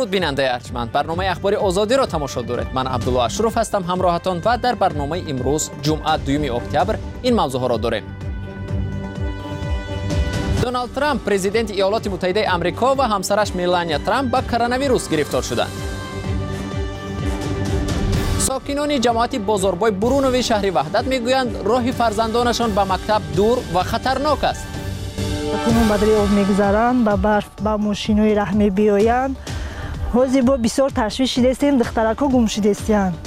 درود بیننده ارجمند، برنامه اخبار آزادی را تماشا دارید. من عبدالله اشرف هستم همراهتان و در برنامه امروز جمعه 2 اکتبر این موضوع ها را داریم. دونالد ترامپ پرزیدنت ایالات متحده آمریکا و همسرش میلانیا ترامپ با کرونا ویروس گرفتار شدند. ساکنان جماعت بازاربای برونوی شهر وحدت میگویند راه فرزندانشان به مکتب دور و خطرناک است. کنون بدری آب میگذارند، با برف با ماشینای راه میبیایند. حاضر با بسیار تشویش شدستیم، دخترکا گم شدستند.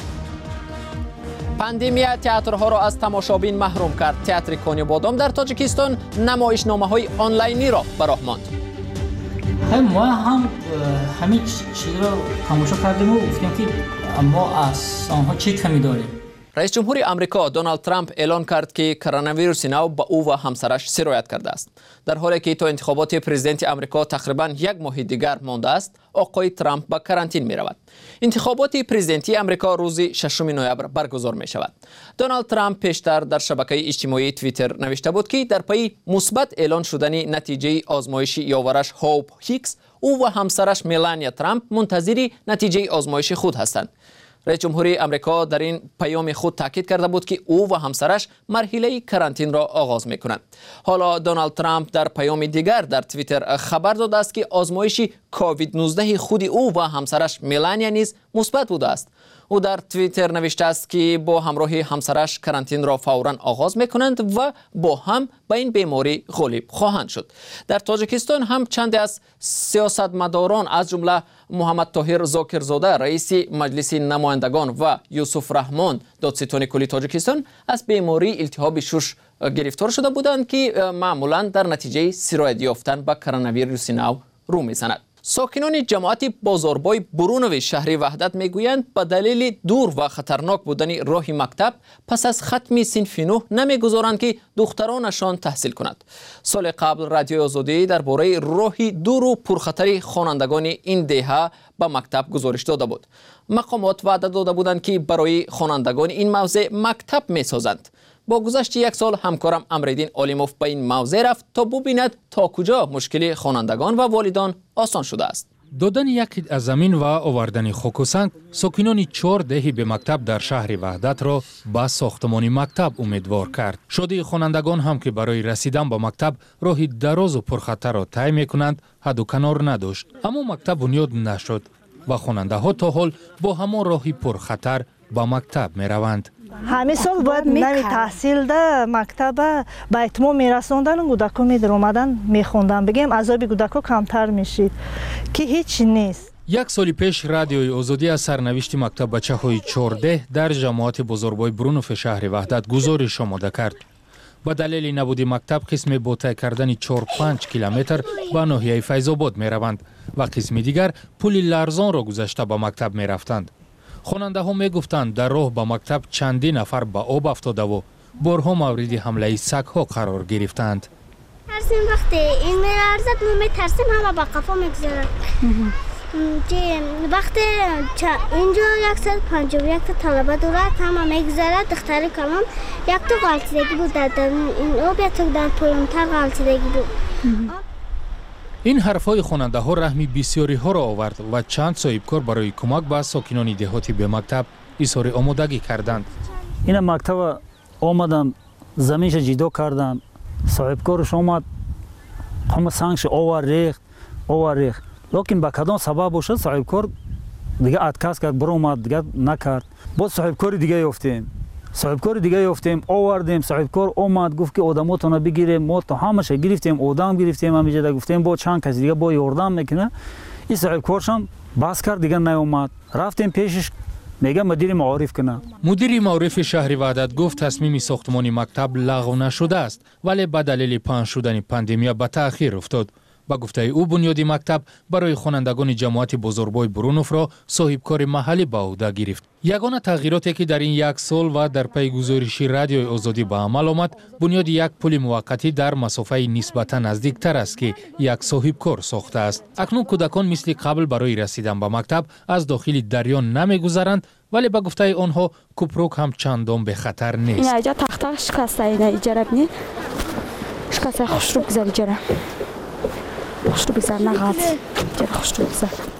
پاندemia تئاترها را از تماشابین محروم کرد. تئاتر کانی بادام در تاجیکستان نمایشنامه‌های آنلاینی را به راه ماند. ما هم همه چیز را تماشا کردیم و گفتیم که ما از آنها چه کمی داریم. رئیس جمهور آمریکا دونالد ترامپ اعلان کرد که کرونا ویروس نو به او و همسرش سرایت کرده است. در حالی که تا انتخابات پرزیدنت آمریکا تقریباً 1 ماه دیگر مانده است، آقای ترامپ به کرانتین می رود. انتخابات پرزیدنتی آمریکا روز 6 نوامبر برگزار می شود. دونالد ترامپ پیشتر در شبکه اجتماعی توییتر نوشته بود که در پی مثبت اعلان شدن نتیجه آزمایش یاورش هوپ هیکس، او و همسرش میلانیا ترامپ منتظر نتیجه آزمایش خود هستند. رئیس جمهور آمریکا در این پیام خود تاکید کرده بود که او و همسرش مرحله کرانتین را آغاز می‌کنند. حالا دونالد ترامپ در پیام دیگر در توییتر خبر داده است که آزمایش کووید 19 خود او و همسرش میلانیا نیز مثبت بوده است. او در توییتر نوشته است که با همراه همسرش کرانتین را فوراً آغاز می‌کنند و با هم به این بیماری غالب خواهند شد. در تاجیکستان هم چند از سیاستمداران از جمله محمد طاهر زاکرزاده رئیس مجلس نمایندگان و یوسف رحمان دادستان کلی تاجیکستان از بیماری التهاب شش گرفتار شده بودند که معمولاً در نتیجه سرایت یافتن به کرونا ویروس نو رو می‌زند. ساکنان جماعت بازاربای برونوی شهر وحدت میگویند به دلیل دور و خطرناک بودن راه مکتب پس از ختم صنف 9 نمیگذارند که دخترانشان تحصیل کند. سال قبل رادیو آزادی درباره راه دور و پرخطر خوانندگان این دهه به مکتب گزارش داده بود. مقامات وعده داده بودند که برای خوانندگان این موضع مکتب میسازند. با گذشت 1 سال همکارم امریدین علیموف به این موضع رفت تا ببیند تا کجا مشکل خوانندگان و والدان آسان شده است. دادن یک از زمین و آوردن خاک و سنگ ساکنان 4 دهه به مکتب در شهر وحدت را به ساختمان مکتب امیدوار کرد. شده خوانندگان هم که برای رسیدن به مکتب راه دراز و پرخطر را طی می‌کنند حد و کنار نداشت. اما مکتب بنیاد نشد و خواننده ها تا حال با همان راهی پرخطر به مکتب می‌روند. همه سال باید نمی تحصیل ده مکتب به اتمام میرساندن کودکا میدر اومدن میخوندن. بگیم عذاب کودکا کمتر میشید که هیچ نیست. 1 سال پیش رادیوی آزادی از سرنوشت مکتب بچه‌های 14 در جماعت بزرگوار برونوف شهر وحدت گزارش آماده کرد. با دلیل نبود مکتب قسم با طی کردن 4-5 کیلومتر به ناحیه فیض‌آباد میروند و قسم دیگر پل لرزان را گذشته به مکتب میرفتند. خواننده ها می گفتند در راه به مکتب چندین نفر به آب افتاده و بارها مورد حمله سگ ها قرار گرفتند. ترسیم وقتی این می‌لرزد می ترسیم همه به قفا میگذارد. وقتی اینجا 151 تا طلبه دورت همه میگذارد دختری کلام 1 تا غلطیدگی بود در این آب 1 تا در پایان‌تر غلطیدگی بود. این حرفهای خواننده ها رحمی بسیاری ها را آورد و چند صاحبکار برای کمک به ساکنان دهاتی به مکتب اظهار آمادگی کردند. این مکتب آمدن زمینش جدا کردن، صاحبکارش آمد همه سنگش آور ریخت لیکن به کدام سبب باشد صاحبکار دیگه اتکاس کرد برو اومد دیگه نکرد. باز صاحبکار دیگه یافتیم آوردیم. صاحبکار اومد گفت که آدماتون بگیریم. ما تا همش گرفتیم، آدم گرفتیم، همیشه گفتیم با چند کسی دیگه با یاردم میکنه. این صاحبکارش هم بس کرد دیگه نیومد. رفتیم پیشش میگه مدیر معارف کنه. مدیر معارف شهر وحدت گفت تصمیم ساختمان مکتب لغو نشده است ولی به دلیل پنهان شدن پاندemia به تأخیر افتاد. با گفته او بنیاد مکتب برای خوانندگان جماعت بزرگوار برونوف را صاحبکار محلی به عهده گرفت. یگانه تغییراتی که در این 1 سال و در پی گزارش رادیوی آزادی به عمل آمد بنیاد یک پل موقتی در مسافه نسبتا نزدیکتر است که یک صاحبکار ساخته است. اکنون کودکان مثل قبل برای رسیدن به مکتب از داخل دریا نمیگذرند ولی به گفته آنها کوپروک هم چندان به خطر نیست. اینجا تخته شکسته اینا اجاره بینید شکسته خوش رو بگذار اجاره خوش رو بگذار نغاد اجاره خوش رو بگذار.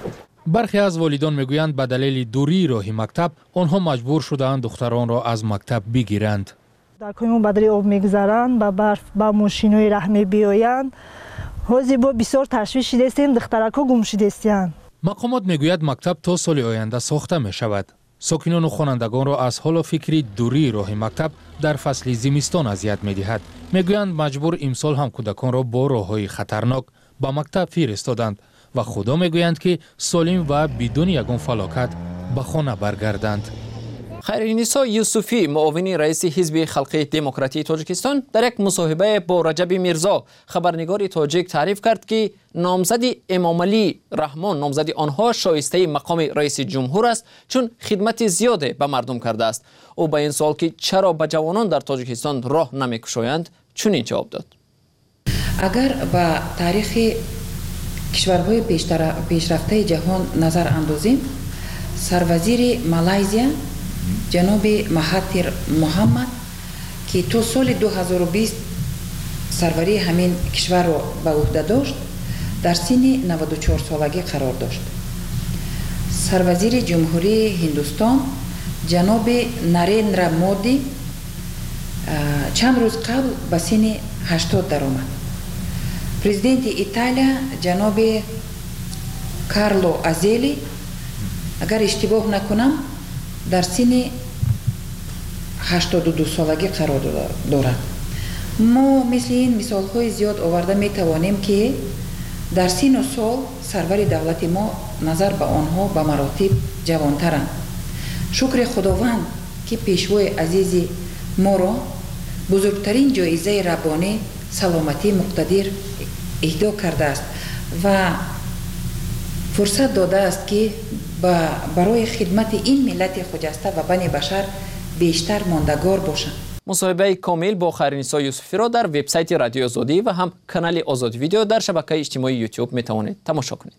برخی از والدان میگویند به دلیل دوری راه مکتب آنها مجبور شدند دختران را از مکتب بگیرند. کدومون بدری آب میگذارن با برف با ماشینای راه میبیاین. حاضی با بسیار تشویش شدیم دخترکو گم شدیم. مقامات میگوید مکتب تا سال آینده ساخته می شود. ساکنان و خوانندگان را از حال و فکری دوری راه مکتب در فصل زمستان اذیت می‌دهد. میگویند مجبور امسال هم کودکان را با راه‌های خطرناک به مکتب فرستادند و خدا میگویند که سالم و بدون یگان فلاکت به خانه برگردند. خیرنسا یوسفی معاون رئیس حزب خلقی دموکراتی تاجیکستان در یک مصاحبه با رجب میرزا خبرنگار تاجیک تعریف کرد که نامزد امامعلی رحمان نامزد آنها شایسته مقام رئیس جمهور است چون خدمت زیاده به مردم کرده است. او به این سوال که چرا به جوانان در تاجیکستان راه نمی‌گشایند چنین جواب داد. اگر به تاریخ کشورهای پیشرفته جهان نظر اندازیم، سروزیر مالایزیا جناب مهاتیر محمد که تو سال 2020 سروری همین کشور را به عهده داشت در سن 94 سالگی قرار داشت. سروزیر جمهوری هندوستان جناب نریندرا مودی چند روز قبل به سن 80 درآمد. پرزیدنت ایتالیا جناب کارلو ازلی اگر اشتباه نکنم در سن 82 سالگی قرار دارد. ما مثل این مثال‌های زیاد آورده می توانیم که در سن و سال سرور دولت ما نظر به آنها به مراتب جوانترند. شکر خداوند که پیشوای عزیز ما را بزرگترین جایزه ربانی سلامتی مقتدر اهدا کرده است و فرصت داده است که برای خدمت این ملت خجسته و بنی بشر بیشتر ماندگار باشند. مصاحبه کامل با خیرنسا یوسفی را در وبسایت رادیو آزادی و هم کانال آزادی ویدیو در شبکه اجتماعی یوتیوب می توانید تماشا کنید.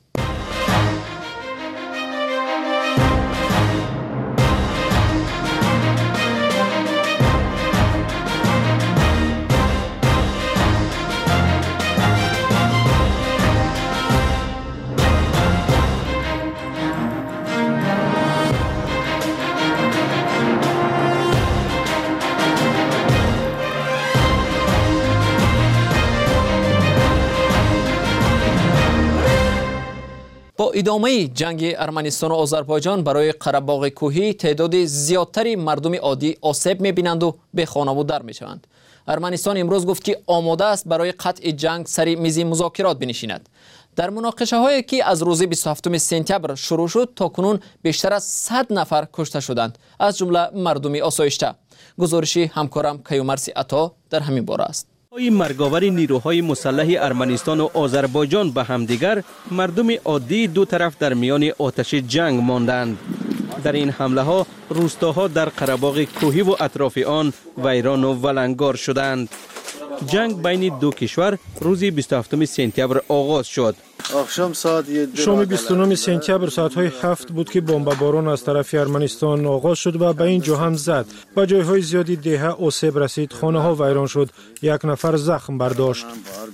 با ادامه جنگ ارمنستان و آذربایجان برای قره‌باغ کوهی تعداد زیادتری مردم عادی آسیب می‌بینند و به خانه در می‌شوند. ارمنستان امروز گفت که آماده است برای قطع جنگ سر میز مذاکرات بنشیند. در مناقشه‌هایی که از روز 27 سپتامبر شروع شد تا کنون بیشتر از 100 نفر کشته شدند، از جمله مردم آسایشته. گزارشی همکارم کیومرث عطا در همین باره است. مرگاور نیروهای مسلح ارمنستان و آذربایجان به همدیگر، مردم عادی دو طرف در میان آتش جنگ ماندند. در این حمله ها روستاها در قره‌باغ کوهی و اطراف آن ویران و ولنگار شدند. جنگ بین دو کشور روز 27 سپتامبر آغاز شد. شام 29 سپتامبر ساعت‌های 7 بود که بمباران از طرف ارمنستان آغاز شد و به این جا هم زد. به جایهای زیادی دهه آسیب رسید، خانه‌ها ویران شد، یک نفر زخم برداشت.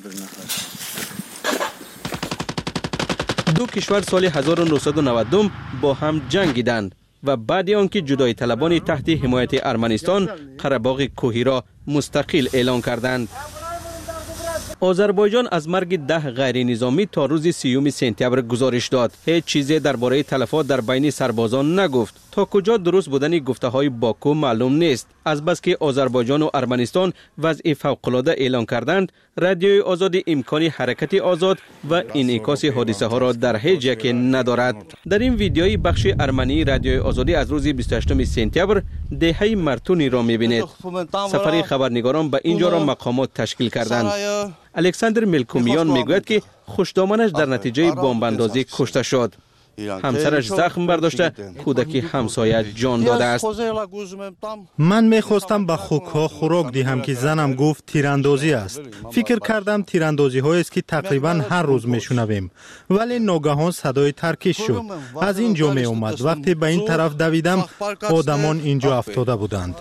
دو کشور سال 1992 با هم جنگیدند و بعد آنکه جدایی طلبان تحت حمایت ارمنستان قره‌باغ کوهی را مستقل اعلان کردند. آذربایجان از مرگ 10 غیر نظامی تا روز 30 سپتامبر گزارش داد. هیچ چیزی درباره تلفات در بین سربازان نگفت. تا کجا درست بودن گفته‌های باکو معلوم نیست. از بس که آذربایجان و ارمنستان وضع فوق‌العاده اعلان کردند، رادیوی آزادی امکان حرکت آزاد و انعکاس حادثه ها را در هیچ جای ندارد. در این ویدیوی بخش ارمنی رادیوی آزادی از روز 28 سپتامبر دهه مرتونی را می‌بینید. سفری خبرنگاران به اینجا را مقامات تشکیل کردند. الکساندر ملکومیان میگوید که خوشدامنش در نتیجه بمب‌اندازی کشته شد. همسرش زخم برداشته، کودکی همسایه جان داده است. من میخواستم به خوکها خوراک دهم که زنم گفت تیراندازی است. فکر کردم تیراندازی هایی است که تقریبا هر روز میشنویم، ولی ناگهان صدای ترکش شد. از اینجا می اومد. وقتی به این طرف دویدم آدمان اینجا افتاده بودند.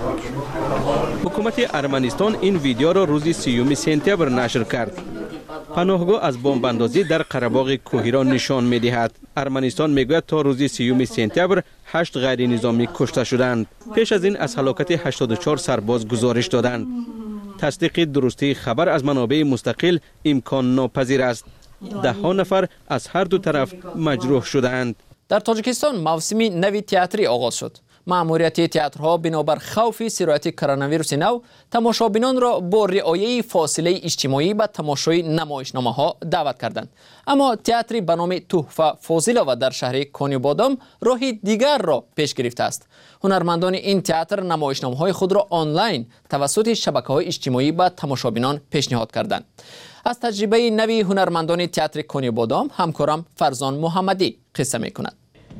حکومت ارمنستان این ویدیو را روز 30 سپتامبر نشر کرد. پناهگاه از بمباندازی در قره‌باغ کوهی را نشان می‌دهد. ارمنستان میگوید تا روز 30 سپتامبر 8 غیر نظامی کشته شدند. پیش از این از هلاکت 84 سرباز گزارش دادند. تصدیق درستی خبر از منابع مستقل امکان ناپذیر است. ده ها نفر از هر دو طرف مجروح شدند. در تاجیکستان موسم نوی تئاتری آغاز شد. مأموریت تئاترها بنابر خوف سرایت کرونا ویروس نو تماشابینان را با رعایت فاصله اجتماعی به تماشای نمایشنامه‌ها دعوت کردند. اما تئاتری به نام تحفه فاضلова در شهر کانیبادام راهی دیگر را پیش گرفته است. هنرمندان این تئاتر نمایشنامه‌های خود را آنلاین توسط شبکه‌های اجتماعی به تماشابینان پیشنهاد کردند. از تجربه نوی هنرمندان تئاتر کانیبادام همکارم فرزان محمدی قصه می‌کند.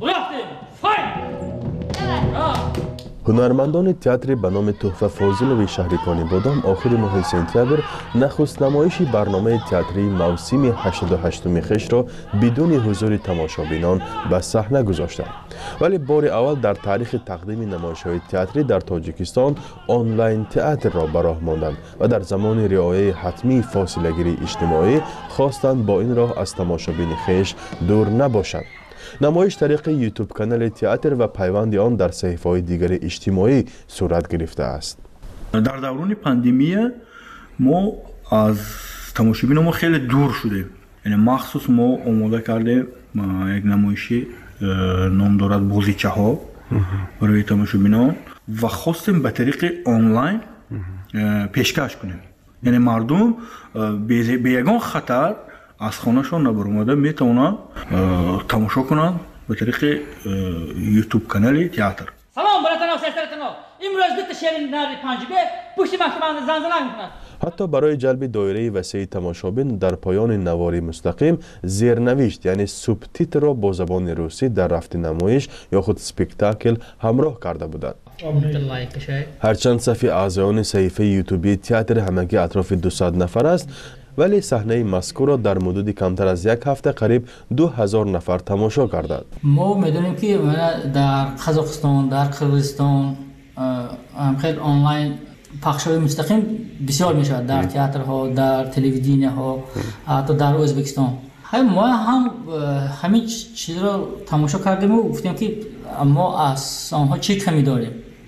هنرمندان تئاتر به نام تحفه فاضلوی شهر کانیبادام آخر ماه سپتامبر نخست نمایش برنامه تئاتری موسم 88 خش را بدون حضور تماشابینان به صحنه گذاشتند. ولی بار اول در تاریخ تقدیم نمایش‌های تئاتری در تاجیکستان آنلاین تئاتر را به راه ماندند و در زمان رعایت حتمی فاصله گیری اجتماعی خواستند با این راه از تماشابین خویش دور نباشند. نمایش طریق یوتیوب کانال تئاتر و پیوند آن در صحیفه‌های دیگر اجتماعی صورت گرفته است. در دوران پاندمی ما از تماشابین ما خیلی دور شدیم. یعنی مخصوص ما آماده کردیم یک نمایشی نام دارد بازیچه ها برای تماشابینان و خواستیم به طریق آنلاین پیشکش کنیم. یعنی مردم به یگان خطر از خانهشان نبرآمده میتونن تماشا کنن به طریق یوتیوب کانال تئاتر. سلام براتون سرتون. امروز دو تا شهر نری پنجبه پشت محکمه زنجان میکنن. حتی برای جلب دایره وسیع تماشابین در پایان نواری مستقیم زیرنوشت یعنی سوبتیتر را با زبان روسی در رفت نمایش یا خود سپکتاکل همراه کرده بودند. هرچند صفی اعضایان صحیفه یوتیوبی تئاتر همگی اطراف 200 نفر است، ولی صحنه مذکور را در مدت کمتر از یک هفته قریب 2000 نفر تماشا کردند. ما میدونیم که در قزاقستان، در قرقیزستان هم خیلی آنلاین پخش‌های مستقیم بسیار میشود در تئاترها، در تلویزیون‌ها، حتی در ازبکستان. ما هم همین چیز را تماشا کردیم و گفتیم که ما از آنها چی کمی داریم.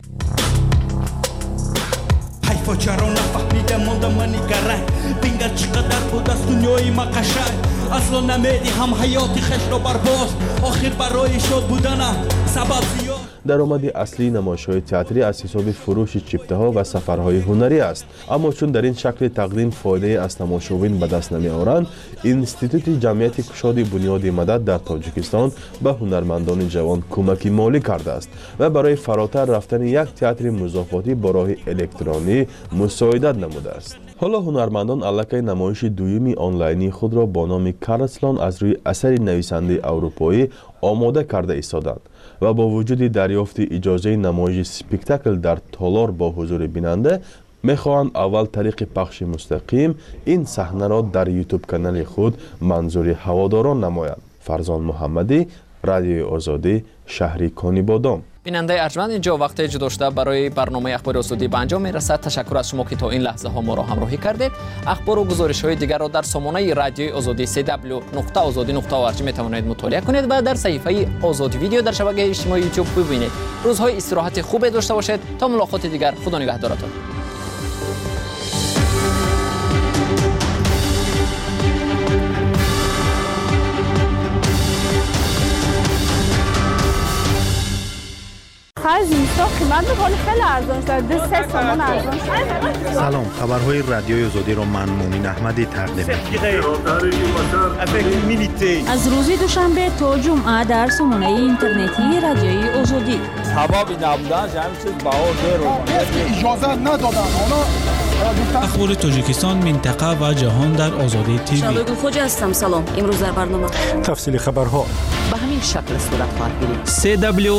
حیفا چرا نفهمیدم ماندم منی گرای بینگر چقدر بود از دنیای ما قشنگ اصلا نمیدی هم حیاتی خش را برباز آخر برای شاد بودنم سبب زیاد. درآمد اصلی نمایش‌های تئاتری از حساب فروش چیپته‌ها و سفرهای هنری است، اما چون در این شکل تقدیم فایده از تماشابین به دست نمی‌آورند، اینستیتوت جمعیت کشاد بنیاد مدد در تاجیکستان به هنرمندان جوان کمک مالی کرده است و برای فراتر رفتن یک تئاتر مضافاتی با راه الکترونی مساعدت نموده است. حالا هنرمندان الکی نمایش دویمی آنلاینی خود را با نام کارسلان از روی اثر نویسنده اروپایی آماده کرده ایستادند و با وجود دریافت اجازه نمایش سپکتاکل در تالار با حضور بیننده میخواهند اول طریق پخش مستقیم این صحنه را در یوتیوب کانال خود منظور هواداران نمایند. فرزان محمدی، رادیوی آزادی، شهر کانیبادام. بیننده ارجمند، اینجا وقت جدا شده برای برنامه اخبار آزادی به انجام میرسد. تشکر از شما که تا این لحظه ها ما را همراهی کردید. اخبار و گزارش های دیگر را در سامانه رادیوی آزادی www.azadi.org میتوانید مطالعه کنید و در صفحه آزادی ویدیو در شبکه اجتماعی یوتیوب ببینید. روزهای استراحت خوب داشته باشید. تا ملاقات دیگر، خدا نگهدارتان. زمستان قیمت میکنه خیلی ارزان شده، 3 تومان ارزان شده. سلام، خبرهای رادیوی آزادی را من مومین احمدی تقدیم می‌کنم. از روز دوشنبه تا جمعه در سامانه اینترنتی رادیوی آزادی. سبب نبودن همین چیز بهار داره. اجازه ندادن اخبار تاجیکستان، منطقه و جهان در آزادی تیوی. شالوی خوج هستم. سلام. امروز در برنامه تفصیل خبرها به همین شکل صورت خواهد گرفت.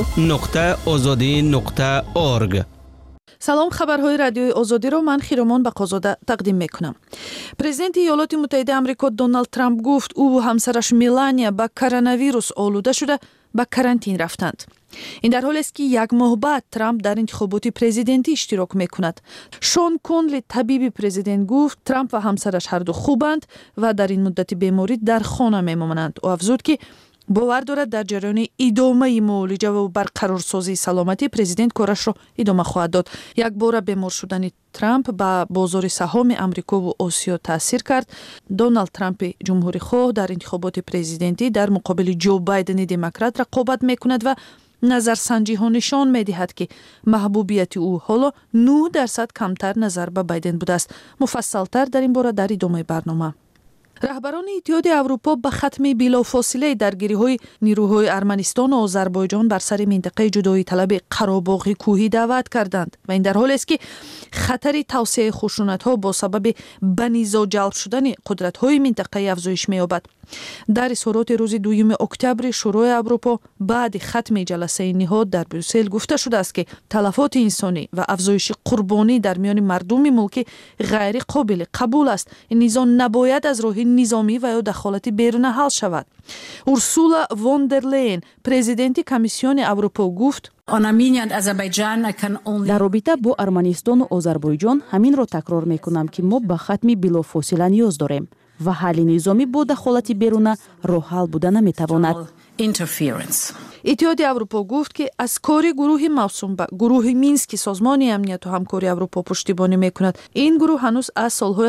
www.azadi.org. سلام، خبرهای رادیوی آزادی رو من خیرمان بقازاده تقدیم میکنم. پرزیدنت ایالات متحده آمریکا دونالد ترامپ گفت او و همسرش میلانیا با کرونا ویروس آلوده شده به کرانتین رفتند. این در حالی است که یک ماه بعد ترامپ در انتخابات پرزیدنتی اشتراک میکند. شون کنلی طبیب پرزیدنت گفت ترامپ و همسرش هر دو خوبند و در این مدت بیماری در خانه میمانند. او افزود که باور دارد در جریان ادامه معالجه و برقرارسازی سلامتی پرزیدنت کارش را ادامه خواهد داد. یک بار بیمار شدن ترامپ به بازار سهام امریکا و آسیا تاثیر کرد. دونالد ترامپ جمهوری خواه در انتخابات پرزیدنتی در مقابل جو بایدن دموکرات رقابت میکند و نظرسنجی ها نشان می‌دهد که محبوبیت او حالا 9% کمتر نظر به بایدن بوده است. مفصل‌تر در این باره در ادامه برنامه. رهبران اتحاد اروپا به ختم بلافاصله درگیری‌های نیروهای ارمنستان و آذربایجان بر سر منطقه جدایی طلب قره‌باغ کوهی دعوت کردند و این در حالی است که خطر توسعه خشونت‌ها با سبب به نزاع جلب شدن قدرت‌های منطقه افزایش می‌یابد. در اظهارات روز 2 اکتبر شورای اروپا بعد ختم جلسه نهاد در بروسل گفته شده است که تلفات انسانی و افزایش قربانی در میان مردم ملک غیر قابل قبول است. این نزاع نباید از راه نظامی و یا دخالت بیرون حل شود. اورسولا وان در لین پرزیدنت کمیسیون اروپا گفت در رابطه با ارمنستان و آذربایجان همین را تکرار میکنم که ما به ختم بلافاصله نیاز داریم و حل نظامی با دخالت بیرون راه حل بوده نمیتواند. اتحاد اروپا گفت که از کار گروه موسوم به گروه مینسک سازمان امنیت و همکاری اروپا پشتیبانی میکند. این گروه هنوز از سالهای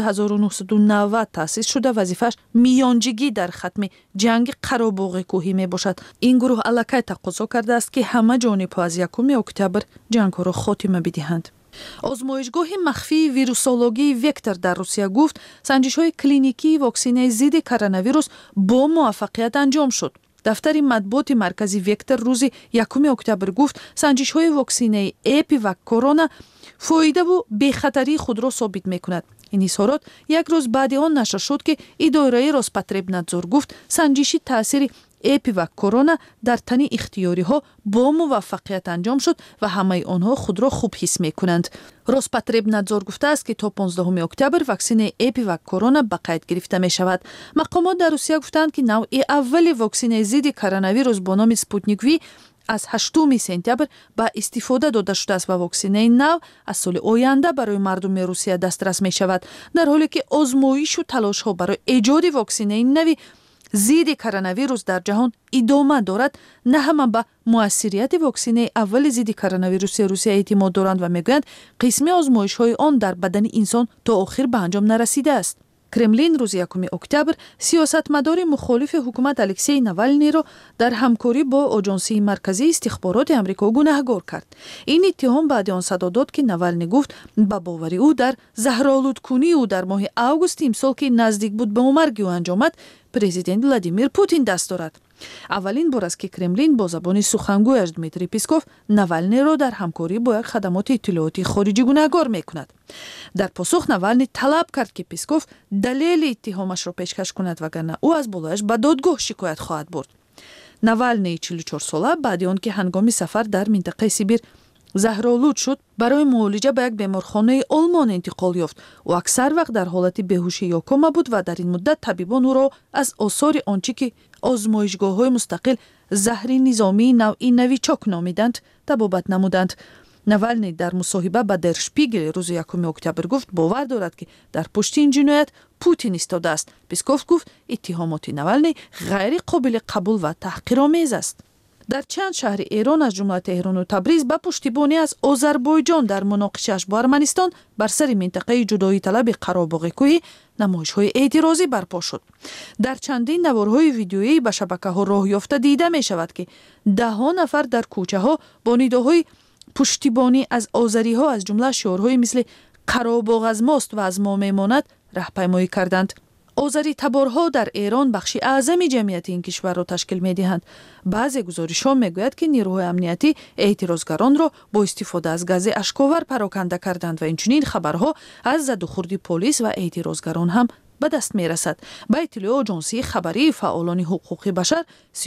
1990 تأسیس شده. وظیفش میانجیگی در ختم جنگ قره‌باغ کوهی میباشد. این گروه الکی تقاضا کرده است که همه جانب‌ها از 1 اکتبر جنگ را خاتمه بدهند. آزمایشگاه مخفی ویروسولوژی وکتور در روسیه گفت سنجش‌های کلینیکی واکسینه ضد کرونا ویروس با موفقیت انجام شد. دفتر مطبوعات مرکزی وکتور روز 1 اکتبر گفت سنجش‌های واکسینه اپیوک کرونا فایده و بی‌خطری خود را ثابت می‌کند. این اظهارات یک روز بعد آن نشر شد که اداره روسپاتربنادزور گفت سنجشی تاثیر اپیوک کرونا در تن اختیاری ها با موفقیت انجام شد و همه آنها خود را خوب حس می کنند. روسپاتربنادزور گفته است که تا 15 اکتبر واکسن اپیوک کرونا به قید گرفته می شود. مقامات در روسیه گفتند که نوع اول واکسن ضد کرونا ویروس با نام اسپوتنیک وی از 8 سپتامبر به استفاده داده شده است و واکسن نو از سال آینده برای مردم روسیه دسترس می شود. در حالی که آزمایش و تلاش ها برای ایجاد واکسن نوی ضد کرونا ویروس در جهان ادامه دارد، نه همه به موثریت واکسن اول ضد کرونا ویروس روسیه اعتماد دارند و میگویند قسم آزمایش های آن در بدن انسان تا آخر به انجام نرسیده است. کرملین روز 1 اکتبر سیاستمدار مخالف حکومت الکسی ناوالنی را در همکاری با آژانسی مرکزی استخبارات آمریکا گناهکار کرد. این اتهام بعد آن صدا داد که ناوالنی گفت با باوری او در زهرآلودکنی او در ماه اوگوست امسال که نزدیک بود به مرگ او انجامد پرزیدنت ولادیمیر پوتین دست دارد. اولین بار است که کرملین با زبان سخنگویش دمیتری پیسکوف ناوالنی را در همکاری با یک خدمات اطلاعاتی خارجی گناهکار میکند. در پاسخ ناوالنی طلب کرد که پیسکوف دلیل اتهامش را پیشکش کند وگرنه او از بالایش به دادگاه شکایت خواهد برد. ناوالنی 44 ساله بعد از آنکه هنگام سفر در منطقه سیبیر زهرآلود شد برای معالجه به یک بیمارخانه آلمان انتقال یافت و اکثر وقت در حالت بیهوشی یا کما بود و در این مدت طبیبان او را از آثار آنچه که آزمایشگاه‌های مستقل زهر نظامی نوعی نویچاک نامیدند طبابت نمودند. ناوالنی در مصاحبه با در شپیگل روز 1 اکتبر گفت باور دارد که در پشت این جنایت پوتین ایستاده است. پیسکوف گفت اتهامات ناوالنی غیر قابل قبول و تحقیرآمیز است. در چند شهر ایران از جمله تهران و تبریز با پشتیبانی از آذربایجان در مناقشه‌اش با ارمنستان بر سر منطقه جدایی طلب قره‌باغ کوهی نمایش‌های اعتراضی برپا شد. در چندین نوارهای ویدیویی به شبکه‌ها راه یافته دیده می‌شود که ده‌ها نفر در کوچه‌ها با نداهای پشتیبانی از آذری‌ها از جمله شعارهای مثل قره‌باغ از ماست و از ما میماند راهپیمایی کردند. آذری تبارها در ایران بخشی اعظم جمعیت این کشور را تشکیل می‌دهند. بعضی گزارش‌ها می‌گوید که نیروهای امنیتی اعتراضگران را با استفاده از گاز اشک‌آور پراکنده کردند و اینچنین خبرها از زد و خورد پلیس و اعتراضگران هم به دست می‌رسد. به اطلاع آژانسی خبری فعالان حقوق بشر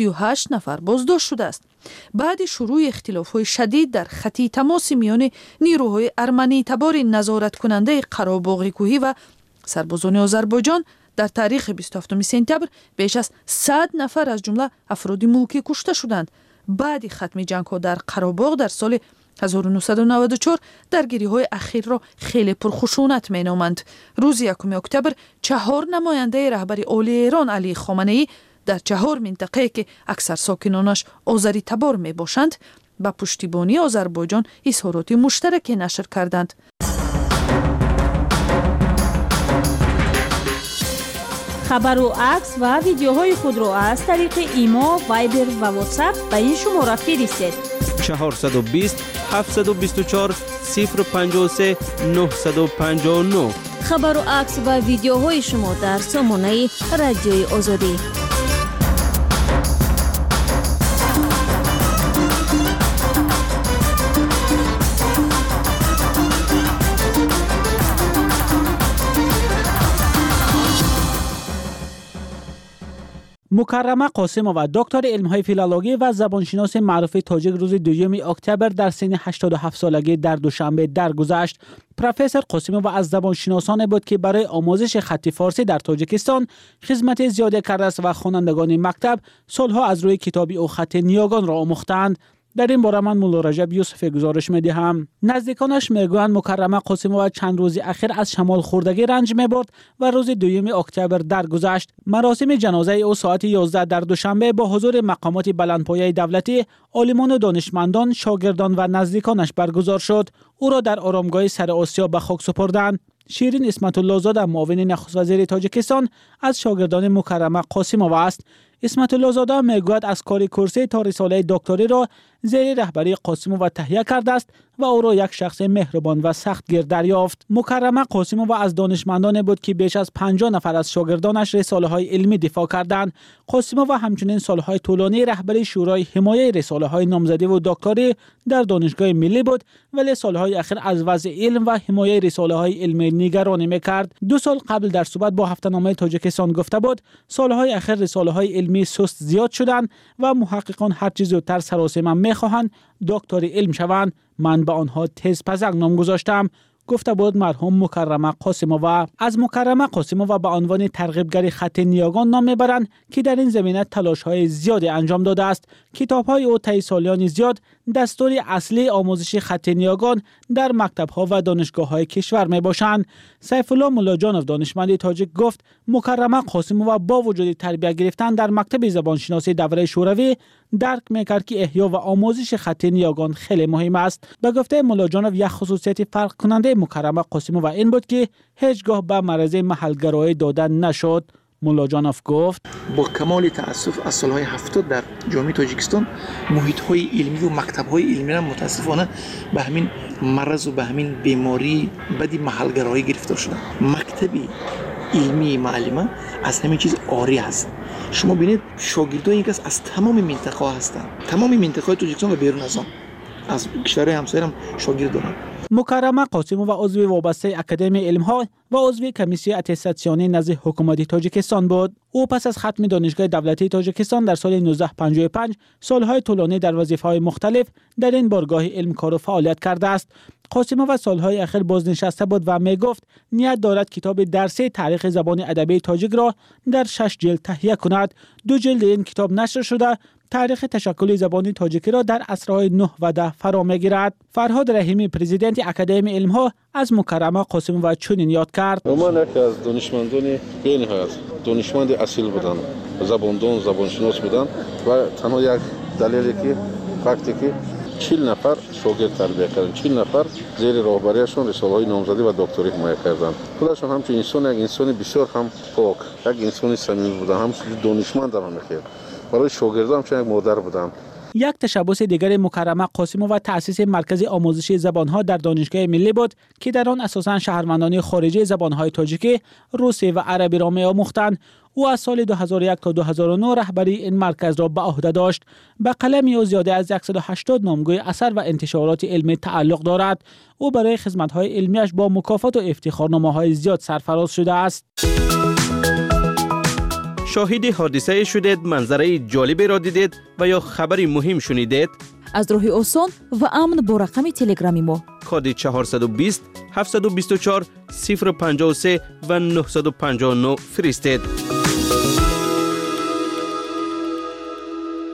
38 نفر بازداشت شده است. بعد شروع اختلاف‌های شدید در خطی تماس میان نیروهای ارمنی تبار نظارت کننده قره‌باغ کوهی و سربازان آذربایجان در تاریخ 27 سپتامبر بیش از 100 نفر از جمله افراد ملکی کشته شدند. بعد ختم جنگ‌ها در قره‌باغ در سال 1994 درگیری‌های اخیر را خیلی پرخشونت می‌نامند. روز 1 اکتبر 4 نماینده رهبری عالی ایران علی خامنه‌ای در 4 منطقه که اکثر ساکنانش آذری تبار میباشند با پشتیبانی آذربایجان اظهارات مشترک نشر کردند. خبر و عکس و ویدیوهای خود را از طریق ایما، وایبر و واتساپ به این شماره فرستید. 420 724 053 959. خبر و عکس و ویدیوهای شما در سامانه رادیوی آزادی. مکرمه قاسمова دکتر علم‌های فیلولوژی و زبانشناس معروف تاجیک روز 2 اکتبر در سن 87 سالگی در دوشنبه درگذشت. پروفسور قاسمova از زبانشناسان بود که برای آموزش خط فارسی در تاجیکستان خدمت زیادی کرده است و خوانندگان مکتب سالها از روی کتابی او خط نیاگان را آموختند. در این باره من مولا رجب یوسفی گزارش می‌دهم. نزدیکانش میگویند مکرمه قاسمova چند روز اخیر از شمال خوردگی رنج می‌برد و روز 2 اکتبر درگذشت. مراسم جنازه او ساعت 11 در دوشنبه با حضور مقامات بلندپایه دولتی، عالمان و دانشمندان، شاگردان و نزدیکانش برگزار شد. او را در آرامگاه سر آسیا به خاک سپردند. شیرین اسمت الله زاده معاون نخست وزیر تاجیکستان از شاگردان مکرمه قاسمova است. اسمت الله زاده میگوید از کار کرسی تا رساله دکتری را زیر رهبری قاسمova تهیه کرده است و او را یک شخص مهربان و سختگیر دریافت. مکرمه قاسمova از دانشمندان بود که بیش از 50 نفر از شاگردانش رساله‌های علمی دفاع کردند. قاسمova همچنین سالهای طولانی رهبری شورای حمایه رساله‌های نامزدی و دکتری در دانشگاه ملی بود، ولی سالهای اخیر از وضع علم و حمایه رساله‌های علمی نگرانی می‌کرد. 2 سال قبل در صحبت با هفته‌نامه تاجیکستان گفته بود سالهای اخیر رساله‌های علمی سست زیاد شدند و محققان هر چیز زودتر سراسیمه می‌خواهند دکتری علم شوند. من به آنها تز پزک نام گذاشتم، گفته بود مرحوم مکرمه قاسمova. از مکرمه قاسمova به عنوان ترغیبگر خط نیاگان نام میبرند که در این زمینه تلاش‌های زیادی انجام داده است. کتاب‌های او طی سالیان زیاد دستور اصلی آموزش خط نیاگان در مکتب‌ها و دانشگاه‌های کشور میباشند. سیف الله ملاجانوف دانشمند تاجیک گفت مکرمه قاسمova با وجود تربیت گرفتن در مکتب زبانشناسی دوره شوروی درک میکرد که احیا و آموزش خط نیاگان خیلی مهم است. به گفته ملاجانوف یک خصوصیت فرق کننده مکرمه قاسمova این بود که هیچگاه به معرض محلگرایی داده نشد. ملاجانوف گفت با کمال تأسف از سالهای 70 در جامعه تاجیکستان محیط‌های علمی و مکتب‌های علمی را متاسفانه به همین مرض و به همین بیماری بدی محلگرایی گرفتار شدند. مکتبی علمی معلمه از همین چیز عاری است. شما ببینید شاگردای این کس از تمام منطقه ها هستند. تمام منطقه تاجیکستان و بیرون از آن از کشورهای همسایه هم شاگرد دارند. مکرمه قاسمova عضو وابسته اکادمی علم‌ها و عضو کمیسیون اتستاسیونی نزد حکومت تاجیکستان بود. او پس از ختم دانشگاه دولتی تاجیکستان در سال 1955 سالهای طولانی در وظیفه‌های مختلف در این بارگاه علم کار و فعالیت کرده است. قاسمova سالهای اخیر بازنشسته بود و میگفت نیت دارد کتاب درسی تاریخ زبان ادبی تاجیک را در 6 جلد تهیه کند. 2 جلد این کتاب نشر شده تاریخ تشکل زبان تاجیکی را در عصرهای 9 و 10 فرا میگیرد. فرهاد رحیمی پرزیدنت اکادمی علم‌ها از مکرمه قاسمova چنین یاد کرد. من یکی از دانشمندان بین‌نهایت دانشمند اصیل بودم، زباندان زبانشناس بودم و تنها یک دلیلی که وقتی که 40 نفر شاگرد تربیت کردن، 40 نفر زیر راهبریشون رساله‌های نامزدی و دکتری حمایت کردند. خودشون همچون انسان یک انسان بسیار هم پاک، یک انسان صمیمی بودن، هم دانشمند هم می‌خیر. برای شاگردان هم یک مادر بودم. یک تشبث دیگر مکرمه قاسمova تأسیس مرکز آموزشی زبان‌ها در دانشگاه ملی بود که در آن اساساً شهروندان خارجی زبان‌های تاجیکی، روسی و عربی را می‌آموختند. او از سال 2001 تا 2009 رهبری این مرکز را به عهده داشت. به قلم او زیاده از 180 نامگوی اثر و انتشارات علمی تعلق دارد. او برای خدمت‌های علمیش با مکافات و افتخارنامه‌های زیاد سرفراز شده است. شاهد حادثه شدید، منظره جالبی را دیدید و یا خبری مهم شنیدید؟ از راه آسان و امن با رقم تلگرامی ما کد 420 724 053 و 959 فرستید.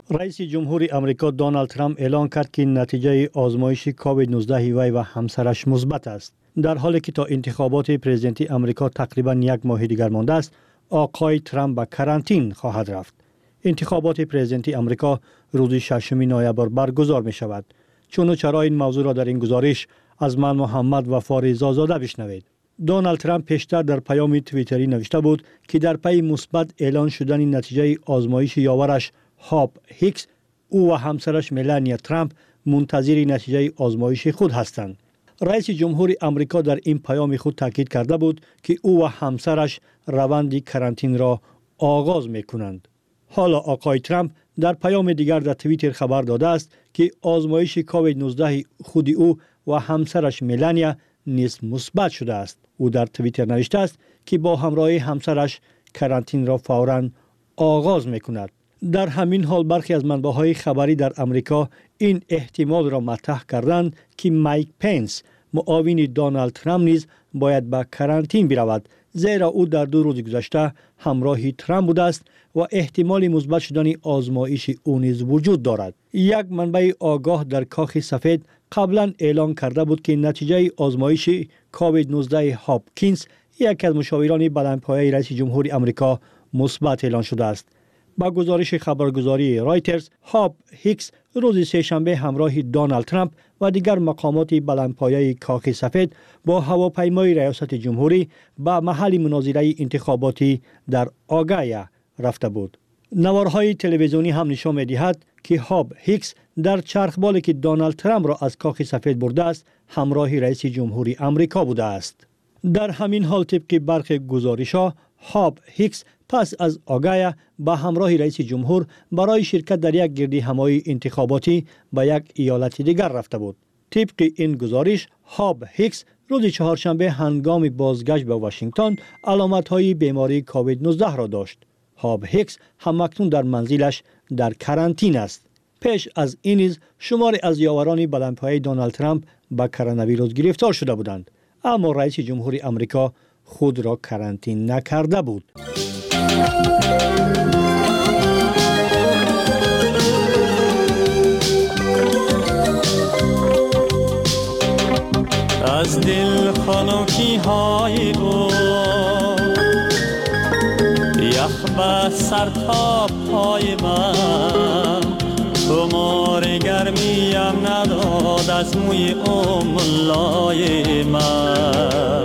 رئیس جمهور امریکا دونالد ترامپ اعلان کرد که نتیجه آزمایش کووید 19 وی و همسرش مثبت است. در حالی که تا انتخابات پرزیدنتی امریکا تقریبا یک ماه دیگر مانده است، آقای ترامپ به کرانتین خواهد رفت. انتخابات پرزیدنتی امریکا روز 6 نوامبر برگزار می شود. چون و چرا این موضوع را در این گزارش از من محمد وفا رضازاده بشنوید. دونالد ترامپ پیشتر در پیام توییتری نوشته بود که در پی مثبت اعلان شدن نتیجه آزمایش یاورش هاب هیکس، او و همسرش ملانیا ترامپ منتظر نتیجه آزمایش خود هستند. رئیس جمهور امریکا در این پیام خود تاکید کرده بود که او و همسرش روند کرانتین را آغاز می‌کنند. حالا آقای ترامپ در پیام دیگر در توییتر خبر داده است که آزمایش کووید 19 خود او و همسرش ملانیا نیز مثبت شده است. او در توییتر نوشته است که با همراهی همسرش کرانتین را فوراً آغاز می‌کند. در همین حال برخی از منبع‌های خبری در امریکا این احتمال را مطرح کردند که مایک پنس، معاون دونالد ترامپ نیز باید به کرانتین برود، زیرا او در 2 روز گذشته همراه ترامپ بوده است و احتمال مثبت شدن آزمایش او نیز وجود دارد. یک منبع آگاه در کاخ سفید قبلا اعلان کرده بود که نتیجه آزمایش کووید 19 هاپکینز، یکی از مشاوران بلندپایه رئیس جمهور امریکا، مثبت اعلان شده است. با گزارش خبرگزاری رایترز، هاب هیکس روز سه‌شنبه همراه دونالد ترامپ و دیگر مقامات بلندپایه کاخ سفید با هواپیمای ریاست جمهوری به محل مناظره انتخاباتی در آگایا رفته بود. نوارهای تلویزیونی هم نشان می‌دهد که هاب هیکس در چرخبالی که دونالد ترامپ را از کاخ سفید برده است همراه رئیس جمهوری امریکا بوده است. در همین حال طبق برخی گزارش‌ها، هاب هیکس پس از آگایا با همراه رئیس جمهور برای شرکت در یک گردی همایی انتخاباتی به یک ایالت دیگر رفته بود. طبق این گزارش، هاب هیکس روز چهارشنبه هنگام بازگشت به واشنگتن علامت‌های بیماری کووید 19 را داشت. هاب هیکس همکنون در منزلش در کرانتین است. پیش از این نیز شماری از یاوران بلندپایه دونالد ترامپ به کرونا ویروس گرفتار شده بودند، اما رئیس جمهور امریکا خود را کرانتین نکرده بود. از دل خنکی های او یخ به سر تا پای من، تو مار گرمیم نداد از موی املای من.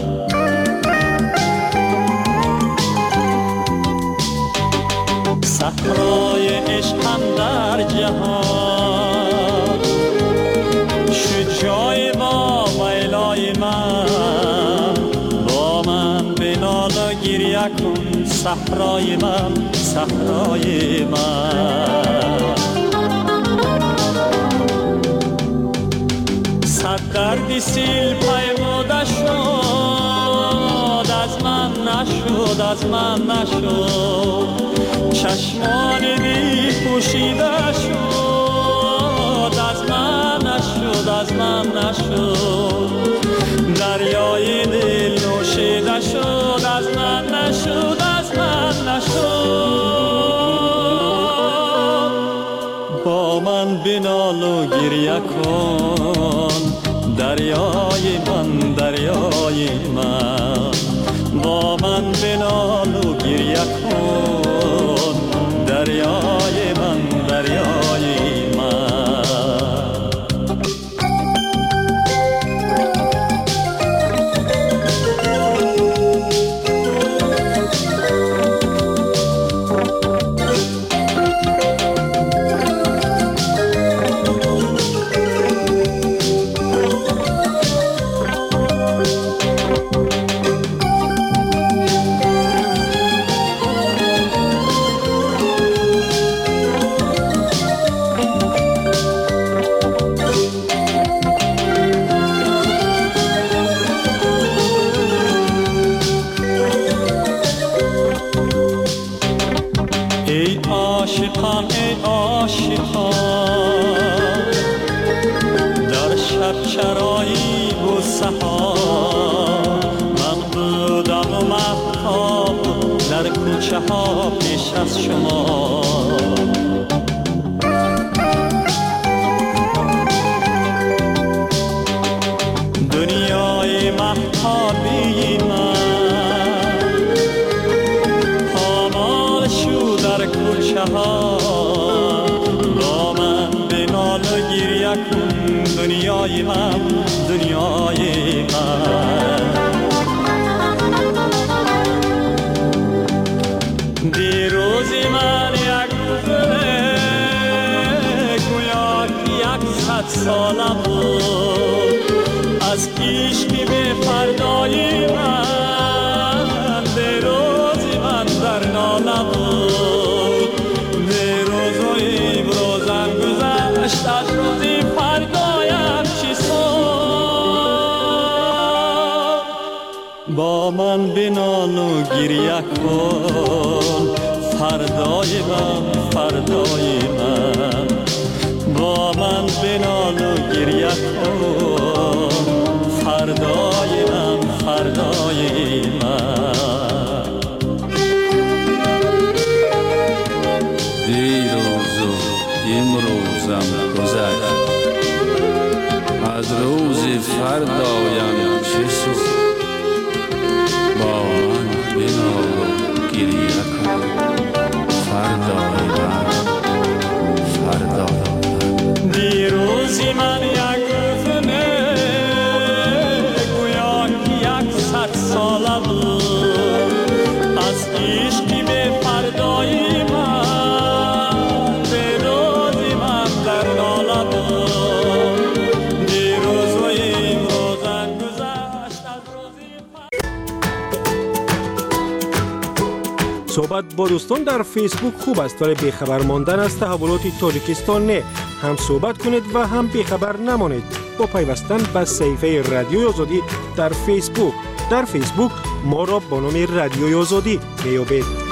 صحرای عشقم در جهان شد جای با میلای من، با من بنال و گریه کن صحرای من، صحرای من. صد دردی سیل پیموده شد، از من نشد، از من نشد. چشمان بی پوشیده شد، از من نشد، از من نشد. دریای دل نوشیده شد، از من نشد، از من نشد. با من بنال و گریه کن دریای من، دریای من. با من بنال و گریه کن دریای من، دریای من. در شب چرایی و سحار من بودم و مهتاب در کوچه ها پیش از شما. دنیای من دنیای من دیروزی من یک روزه گویا یک صد سالم بود از عشقی به فردای من دیروزی من در ناله بود دیروز و امروزم گذشت از روزی فردایم چی سود با من بنال و گریه کن فردای من فردای من با من بنال و گریه کن فردای من فردای من دیروز و امروزم گذشت از روز فردایم چه سود با من بنال و گریه کن فردای من فردای من دیروزی من یک روزنه گویا یک صد ساله بود از عشقی به فردای من دیروزی من در ناله بود دیروز و امروزم گذشت از روزی صحبت با دوستان در فیسبوک خوب است ولی بیخبر ماندن از تحولات تاجیکستان نه. هم صحبت کنید و هم بیخبر نمانید با پیوستن به صفحه رادیوی آزادی در فیسبوک. در فیسبوک ما را با نام رادیوی آزادی میابید.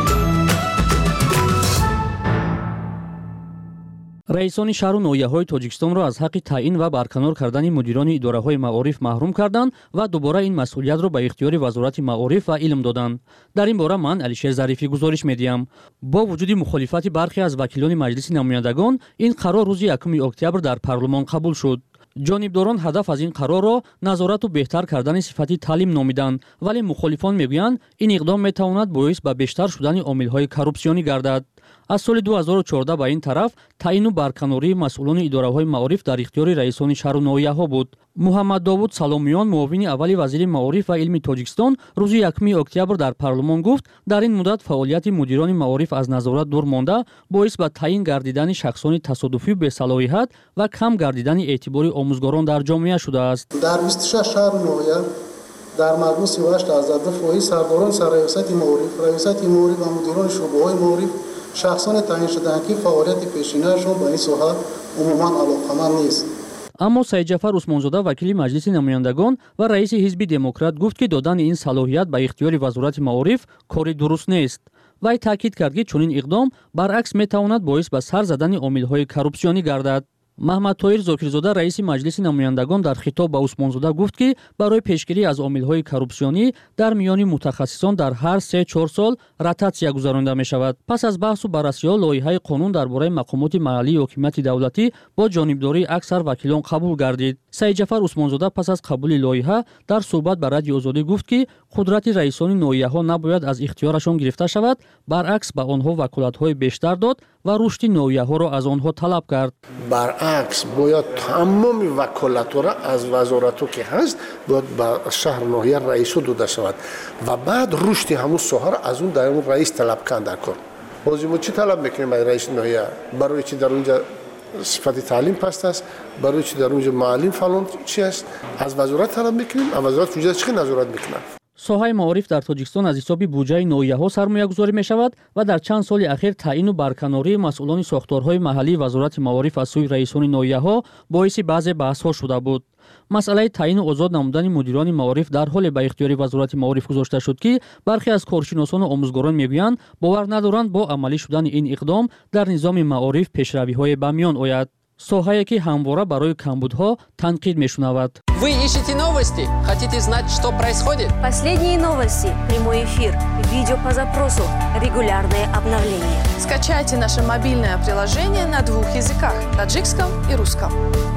раисони шаҳру ноҳияҳои тоҷикистонро аз ҳаққи таъин ва барканор кардани мудирони идораҳои маориф маҳрум карданд ва дубора ин масъулиятро ба ихтиёри вазорати маориф ва илм доданд. дар ин бора ман алишер зарифӣ гузориш медиҳам. бо вуҷуди мухолифати бархе аз вакилони маҷлиси намояндагон ин қарор рӯзи 1 октябр дар парлумон қабул шуд. ҷонибдорон ҳадаф аз ин қарорро назорату беҳтар кардани сифати таълим номиданд, вале мухолифон мегӯянд ин иқдом метавонад боис ба бештар шудани омилҳои коррупсионӣ гардад. аз соли 2014 ба ин тараф таъину барканории масъулони идораҳои маориф дар ихтиёри раисони шаҳру ноҳияҳо буд. муҳаммад довуд саломиён, муовини аввали вазири маориф ва илми тоҷикистон, рӯзи 1 октябр дар парлумон гуфт, дар ин муддат фаъолияти мудирони маориф аз назорат дур монда боис ба таъин гардидани шахсони тасодуфӣ бесалоҳият ва кам гардидани эътибори омӯзгорон дар ҷомеа шудааст. дар 26 шаҳру ноҳия дар маҷмӯъ 38 аз 12 сардорон сарраёсати маориф, раёсати маориф ва мудирони шуъбаҳои маориф шахсоне таъин шудаанд ки фаъолияти пешинаашон ба ин соҳа умуман алоқаманд нест. аммо саидҷафар усмонзода, вакили маҷлиси намояндагон ва раиси ҳизби демократ гуфт, ки додани ин салоҳият ба ихтиёри вазорати маориф кори дуруст нест. вай таъкид кард, ки чунин иқдом баръакс метавонад боис ба сар задани омилҳои коррупсионӣ гардад. маҳмад тоҳир зокирзода, раиси маҷлиси намояндагон, дар хитоб ба усмонзода гуфт, ки барои пешгирӣ аз омилҳои коррупсионӣ дар миёни мутахассисон дар ҳар 3-4 сол ротатсия гузаронида мешавад. пас аз баҳсу баррасиҳо лоиҳаи қонун дар бораи мақомоти маҳаллии ҳокимияти давлатӣ бо ҷонибдории аксар вакилон қабул гардид. саидҷафар усмонзода пас аз қабули лоиҳа дар суҳбат ба радиои озодӣ гуфт, ки қудрати раисони ноҳияҳо набояд аз ихтиёрашон гирифта шавад, баръакс ба онҳо ваколатҳои бештар дод ва рушди ноҳияҳоро аз онҳо талаб кард. برعکس باید تمام وکالت‌ها از وزارت‌ها که هست باید به شهر ناحیه رئیس داده شود و بعد رشد همون ساحه را از اون در اون رئیس طلب کردن در کار. بازی ما چی طلب میکنیم از رئیس ناحیه؟ برای چی در اونجا صفت تعلیم پست است؟ برای چی در اونجا معلم فلان چی است؟ از وزارت طلب میکنیم، از وزارت اونجا چی نظارت میکنن؟ соҳаи маориф дар тоҷикистон аз ҳисоби буҷаи ноҳияҳо сармоягузорӣ мешавад ва дар чанд соли ахир таъину барканории масъулони сохторҳои маҳаллии вазорати маориф аз сӯи раисони ноҳияҳо боиси баъзе баҳсҳо шуда буд. масъалаи таъину озод намудани мудирони маориф дар ҳоле ба ихтиёри вазорати маориф гузошта шуд, ки бархе аз коршиносону омӯзгорон мегӯянд бовар надоранд бо амалӣ шудани ин иқдом дар низоми маориф пешравиҳое ба миён ояд. соҳае ки ҳамвора барои камбудҳо танқид мешунавад. Вы ищете новости? Хотите знать, что происходит? Последние новости, прямой эфир, видео по запросу, регулярные обновления. Скачайте наше мобильное приложение на 2 языках – таджикском и русском.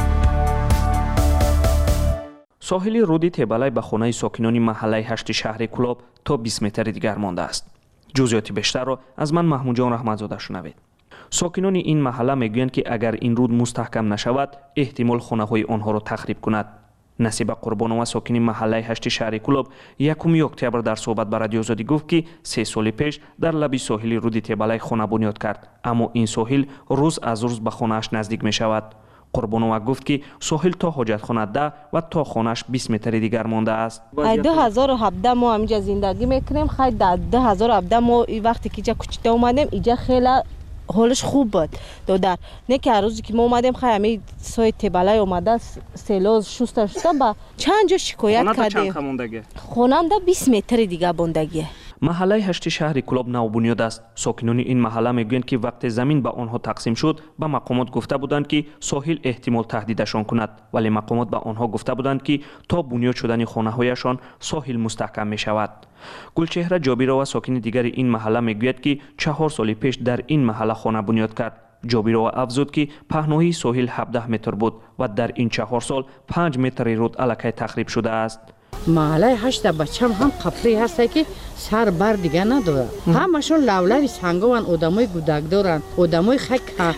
соҳили руди Тебалай ба хонаи сокинони маҳаллаи 8 шаҳри Кулоб то 20 метри дигар монда аст. ҷузъиёти бештарро аз ман Маҳмудҷон Раҳматзода шунавед. ساکنان این محله میگویند که اگر این رود مستحکم نشود احتمال خانه‌های آنها را تخریب کند. نصیب قربانова ساکن محله 8 شهر کلوب 1 اکتبر در صحبت با رادیو آزادی گفت که 3 سال پیش در لبی ساحلی رود تبلای خانه بنیاد کرد، اما این ساحل روز از روز به خانه‌اش نزدیک می شود. قربانова گفت که ساحل تا حاجتخانه 10 و تا خانه‌اش 20 متر دیگر مانده است. 2017 ما همینجا زندگی میکنیم. خیلی در 2017 ما وقتی که اینجا کوچیده اومدیم اینجا خیلی حالش خوب بود. دادر نه که هر روزی که ما اومدیم خیلی سایت تبلای اومده سیلاب شسته با چند جا شکایت کردیم. خونم ده 20 متر دیگه بوندگیه. محله 8 شهر کلوب نو بنیاد است. ساکنان این محله میگویند که وقت زمین به آنها تقسیم شد به مقامات گفته بودند که ساحل احتمال تهدیدشان کند، ولی مقامات به آنها گفته بودند که تا بنیاد شدن خانه‌هایشان ساحل مستحکم می شود. گلچهره جابیرова ساکن دیگر این محله میگوید که 4 سال پیش در این محله خانه بنیاد کرد. جابیرova افزود که پهنایی ساحل 17 متر بود و در این 4 سال 5 متر رود الکی تخریب شده است. محله 8 بچم هم قفلی هسته که سر بر دیگه نداره. همشون لولوی سنگوان، آدمای گودک دارن، آدمای خیلی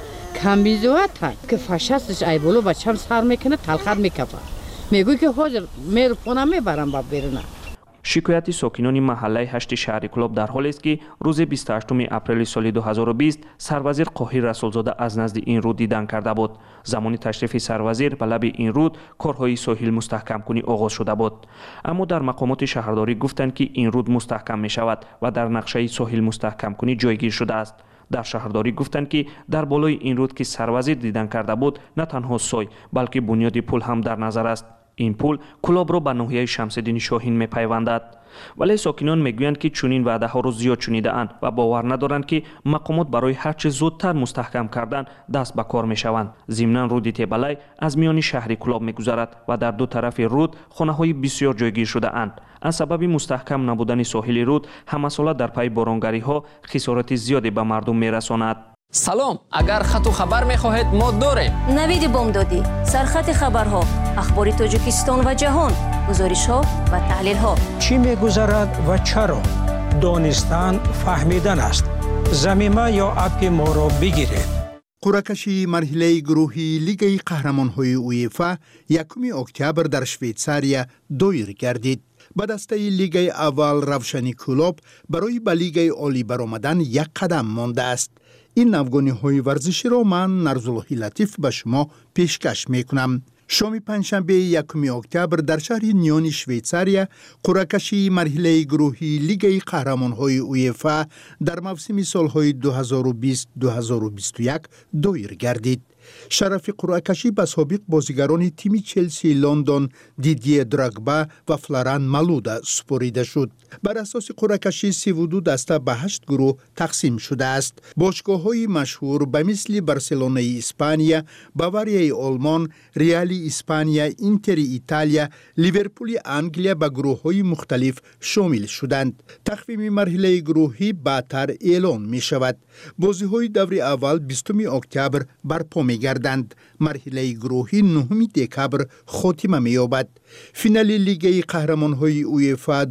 کمیزوات که فاشستش ای بولو بچم سر میکنه تلخت میکفه. میگوی که حاضر میرو خونه میبرم با بیرونه. شکایت ساکنان محله 8 شهر کلوب در حالی است که روز 28 اپریل سال 2020 سروزیر قاهر رسولزاده از نزد این رود دیدن کرده بود. زمان تشریف سروزیر به لب این رود کارهای ساحل مستحکم کنی آغاز شده بود، اما در مقامات شهرداری گفتند که این رود مستحکم می شود و در نقشه ساحل مستحکم کنی جایگیر شده است. در شهرداری گفتند که در بالای این رود که سروزیر دیدن کرده بود نه تنها سای بلکه بنیاد پل هم در نظر است. این پل کلوب را به ناحیه شمس‌الدین شاهین می‌پیوندد، ولی ساکنان میگویند که چنین وعده‌ها را زیاد شنیده‌اند و باور ندارند که مقامات برای هر چه زودتر مستحکم کردن دست به کار می‌شوند. ضمناً رود تبلای از میان شهر کلوب می‌گذرد و در دو طرف رود خانه‌های بسیار جایگیر شده‌اند. از سبب مستحکم نبودن ساحل رود همساله در پی بارانگری‌ها خسارات زیادی به مردم می‌رساند. سلام، اگر خط و خبر می‌خواهید ما داریم. نوید بامدادی، سرخط خبرها، اخبار تاجیکستان و جهان، گزارش‌ها و تحلیل‌ها. چی می‌گذرد و چرا؟ دانستن فهمیدن است. ضمیمه یا اپ ما را بگیرید. قرعه‌کشی مرحله گروهی لیگ قهرمان‌های اویفا 1 اکتبر در شویتزاریا دایر گردید. به دسته لیگ اول روشنی کلوب برای به لیگ عالی برآمدن 1 قدم مانده است. این نوگانی‌های ورزشی را من نرزالله لطیف به شما پیشکش می‌کنم. شام پنجشنبه 1 اکتبر در شهر نیون شویتزاریا قرعه‌کشی مرحله گروهی لیگ قهرمان‌های اویفا در موسم سال‌های 2020-2021 دایر گردید. شرف قرعه‌کشی به سابق بازیگران تیم چلسی لندن دیدیه دراگبا و فلوران مالودا سپرده شد. بر اساس قرعه‌کشی 32 دسته به 8 گروه تقسیم شده است. باشگاه‌های مشهور به مثل بارسلونای اسپانیا، باواریای آلمان، ریال اسپانیا، اینتر ایتالیا، لیورپول انگلیا به گروه‌های مختلف شامل شدند. تقویم مرحله گروهی بعدتر اعلان می شود. بازی‌های دور اول 20 اکتبر برپا می‌گردند. مرحله گروهی 9 دکبر خاتمه می‌یابد. فینال لیگ قهرمان‌های اویفا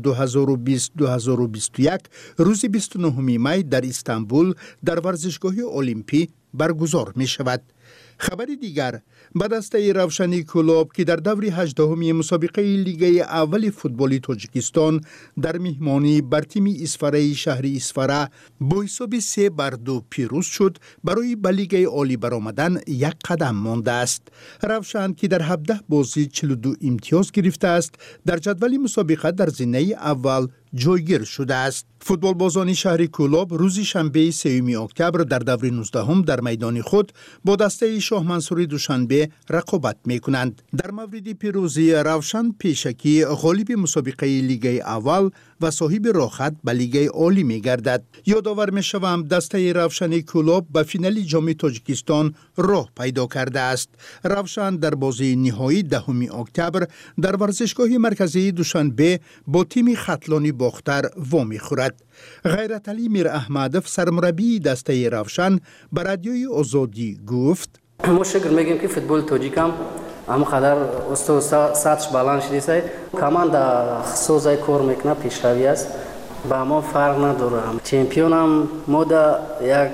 2020-2021 روز 29 می در استانبول در ورزشگاه المپی برگزار می‌شود. خبر دیگر، به دسته روشنی کلوب که در دور 18 مسابقه لیگ اول فوتبال تاجیکستان در مهمانی بر تیم اسفره شهر اسفره با حساب 3-2 پیروز شد، برای به لیگ عالی برآمدن 1 قدم مانده است. روشن که در 17 بازی 42 امتیاز گرفته است، در جدول مسابقه در زینه اول جایگیر شده است. فوتبال بازان شهر کلوب روز شنبه 3 اکتبر در دور 19 در میدان خود با دسته شاه منصور دوشنبه رقابت می کنند. در مورد پیروزی روشن پیشکی غالب مسابقه لیگ اول و صاحب راحت به لیگ عالی می گردد. یادآور می شوم دسته روشن کلوب به فینال جام تاجیکستان راه پیدا کرده است. روشن در بازی نهایی 10 اکتبر در ورزشگاه مرکزی دوشنبه با تیم خطلانی باختر وامی خورد. غیرت علی میر احمدов سرمربی دسته روشن به رادیوی آزادی گفت: ما شکر میگیم که فوتبال تاجیک هم اما قدر استو سطحش بالان شده کمان در سوزای کار میکنه، پیشروی است، با ما فرق نداره. چمپیون هم ما در یک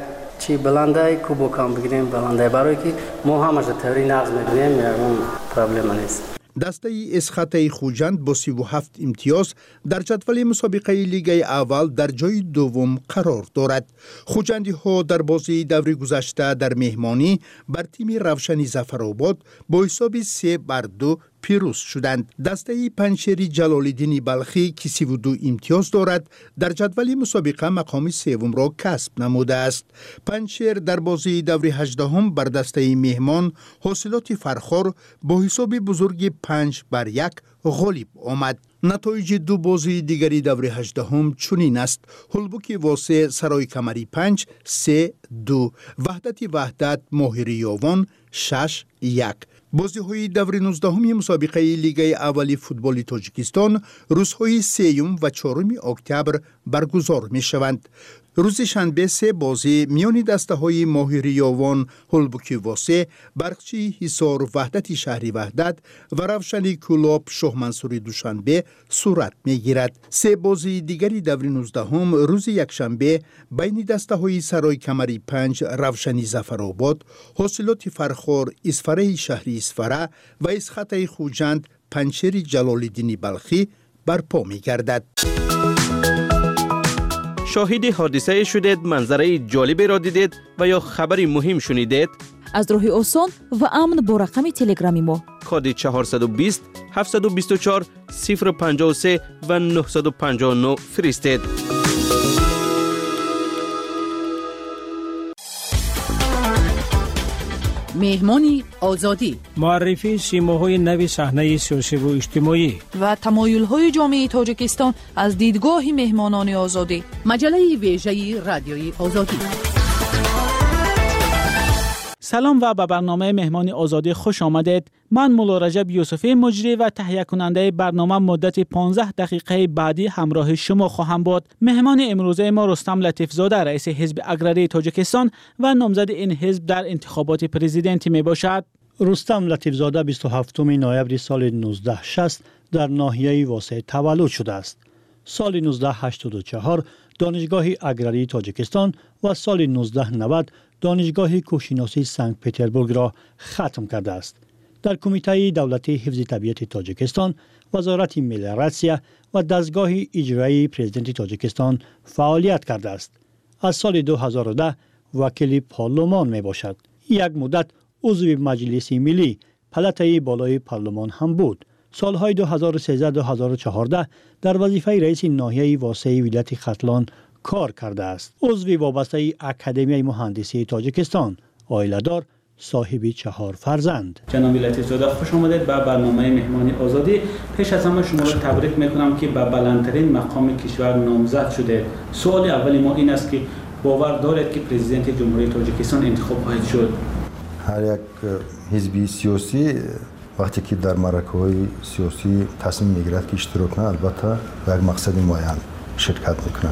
چی بلندای کوبو کام بگیریم بلندای برای که ما همش تئوری نقض می‌کنیم اون پرابلم نیست. دسته اسخط خوجند با 37 امتیاز در جدول مسابقه لیگ اول در جای دوم قرار دارد. خوجندی ها در بازی دوری گذشته در مهمانی بر تیم روشنی ظفرآباد با حساب 3-2 پیروز شدند. دسته پنجشیر جلال‌الدین بلخی که 32 امتیاز دارد در جدول مسابقه مقام سوم را کسب نموده است. پنجشیر در بازی دوری 18 بر دسته مهمان حاصلات فرخار با حساب بزرگ 5-1 غالب آمد. نتایج دو بازی دیگری دوری 18 چنین است: هلبوک واسه سرای کمری 5 3-2، وحدت ماهر یاوان 6-1. بازی های دوری 19 مسابقه لیگ اولی فوتبال تاجیکستان روزهای 3 و 4 اکتبر برگزار می شوند. روز شنبه 3 بازی میان دسته های ماهر یاوان، هلبوک واسه، برقچی حصار وحدت شهری وحدت و روشنی کلاب شاه منصوری دوشنبه صورت می گیرد. 3 بازی دیگری دوری 19 روز یکشنبه بین دسته های سرای کمری 5 روشنی ظفرآباد، حاصلات فرخار اسفره شهری اسفره و اسخط خوجند پنجشیر جلال‌الدین بلخی برپا می گردد. شاهد حادثه شدید، منظره جالبی را دیدید و یا خبری مهم شنیدید؟ از راه آسان و امن با رقم تلگرامی ما کد 420 724 053 و 959 فرستید. مهمانی آزادی، معرفی سیماهای نوی صحنه سیاسی و اجتماعی و تمایل‌های جامعه تاجیکستان از دیدگاه مهمانان آزادی. مجله ویژه رادیوی آزادی. سلام و به برنامه مهمانی آزادی خوش آمدید. من مولا رجب یوسفی مجری و تهیه کننده برنامه مدت 15 دقیقه بعدی همراه شما خواهم بود. مهمان امروزه ما رستم لطیفزاده، رئیس حزب اگراری تاجیکستان و نامزد این حزب در انتخابات پرزیدنتی می باشد. رستم لطیفزاده 27 نوامبر سال 1960 در ناحیه واسه تولد شده است. سال 1984 دانشگاه اگراری تاجیکستان و سال 1990 دانشگاه کوهشناسی سنت پترزبورگ را ختم کرده است. در کمیته دولتی حفظ طبیعت تاجیکستان، وزارت ملیراسیا و دستگاه اجرایی پرزیدنت تاجیکستان فعالیت کرده است. از سال 2010 وکیل پارلمان می باشد. یک مدت عضو مجلس ملی پلته بالای پارلمان هم بود. سالهای 2013-2014 در وظیفه رئیس ناحیه واسع ولایت ختلان کار کرده است. عضو وابسته اکادمی مهندسی تاجیکستان، عائله‌دار، صاحب 4 فرزند. جناب لطیفزاده خوش آمدید به برنامه مهمانی آزادی. پیش از همه شما را تبریک میکنم که به بلندترین مقام کشور نامزد شده. سوال اولی ما این است که باور دارید که پرزیدنت جمهوری تاجیکستان انتخاب خواهد شد؟ هر یک حزبی سیاسی وقتی که در معرکه‌های سیاسی تصمیم میگیرد که اشتراک کنه، البته به یک مقصد معین شرکت میکنه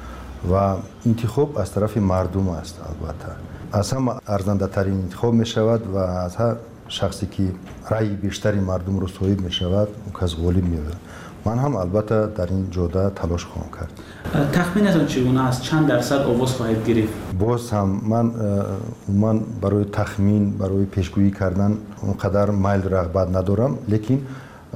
و انتخاب از طرف مردم است. البته از هم ارزنده ترین انتخاب می شود و از هر شخصی که رأی بیشتری مردم رو صاحب می شود اون کس غالب می بود. من هم البته در این جوده تلاش خواهم کرد. تخمینتون چگونه است؟ چند درصد آواز خواهید گرفت؟ باز هم من برای تخمین، برای پیشگویی کردن اونقدر میل رغبت ندارم، لیکن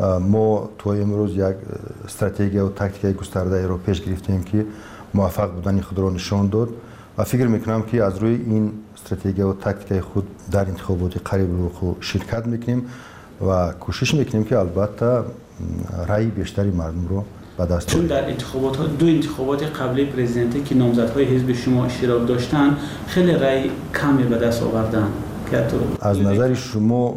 ما تو امروز یک استراتژی و تاکتیک گسترده رو پیش گرفتیم که موفق بودن خود را نشان داد و فکر میکنم که از روی این استراتژی و تاکتیک خود در انتخابات قریب رو خود شرکت میکنیم و کوشش میکنیم که البته رأی بیشتری مردم رو به دست چون در دو انتخابات قبلی پرزیدنتی که نامزدهای حزب شما اشتراک داشتن خیلی رأی کمی به دست آوردن. از نظر شما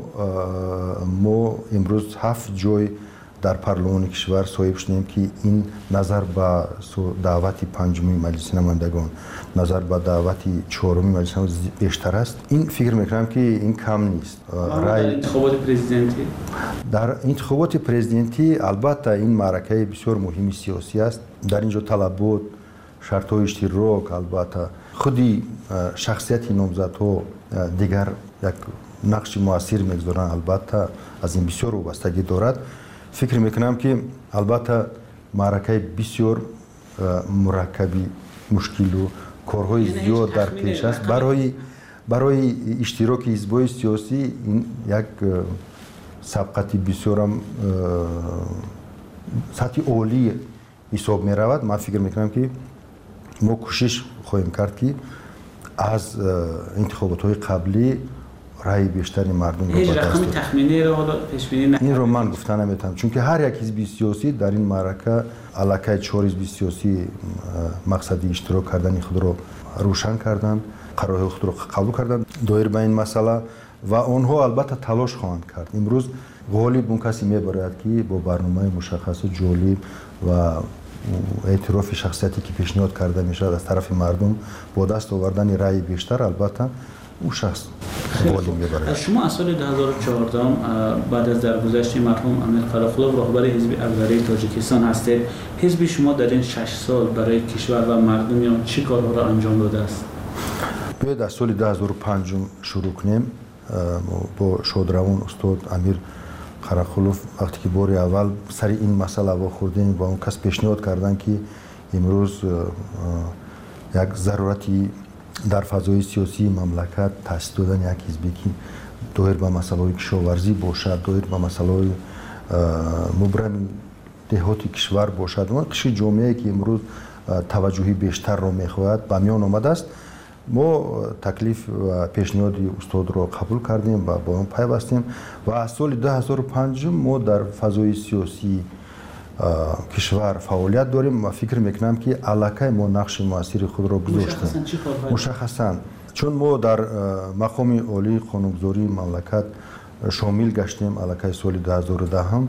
ما امروز 7 جای در پارلمان کشور صاحب شدیم که این نظر به دعوت پنجمی مجلس نمایندگان، نظر به دعوت چهارمی مجلس بیشتر است. این فکر میکنم که این کم نیست. در انتخابات پرزیدنتی البته این معرکه بسیار مهمی سیاسی است. در اینجا طلبات، شرط‌های اشتراک، البته خودی شخصیت نامزدها دیگر یک نقش موثر میگذارند. البته از این بسیار وابستگی دارد. فکر میکنم که البته معرکه بسیار مرکبی، مشکل و کارهای زیاد در پیش است. برای اشتراک حزب‌های سیاسی این یک سبقتی بسیار سطح عالی حساب می رود. من فکر میکنم که ما کوشش خواهیم کرد که از انتخابات های قبلی رای بیشتری مردم رو به دست رقم تخمینی رو حالا پیش بینی نکنید؟ این رو من گفتن نمیتونم، چون که هر یک حزب سیاسی در این معرکه علاقه 4 حزب سیاسی مقصدی اشتراک کردن خود رو روشن کردن، قرارهای خود رو قبول کردن دایر به این مسئله و آنها البته تلاش خواهند کرد. امروز غالب اون کسی میبرد که با برنامه مشخص جالب و اعتراف شخصیتی که پیشنهاد کرده میشد از طرف مردم با دست آوردن رأی بیشتر، البته اون شخص غالب میبرد. شما از سال 2014 بعد از درگذشت مرحوم امیر فراخلوف راهبر حزب اکبری تاجیکستان هستید. حزب شما در این 6 سال برای کشور و مردم چه کارها را انجام داده است؟ باید از سال 2005 شروع کنیم. با شادروان استاد امیر فراخلوف وقتی که بار اول سر این مسئله وا خوردیم و اون کس پیشنهاد کردن که امروز یک ضرورتی در فضای سیاسی مملکت تأسیس دادن یک حزبی که دایر به مسائل کشاورزی باشد، دایر به مسائل مبرم دهاتی کشور باشد و قشر جامعه که امروز توجهی بیشتر را میخواهد به میان آمده است. ما تکلیف و پیشنهاد استاد را قبول کردیم و با اون پیوستیم و از سال 2005 ما در فضای سیاسی کشور فعالیت داریم و فکر میکنم که علاقه ما نقش موثر خود را گذاشتیم. مشخصاً چون ما در مقام عالی قانونگذاری مملکت شامل گشتیم علاقه سال 2010 هم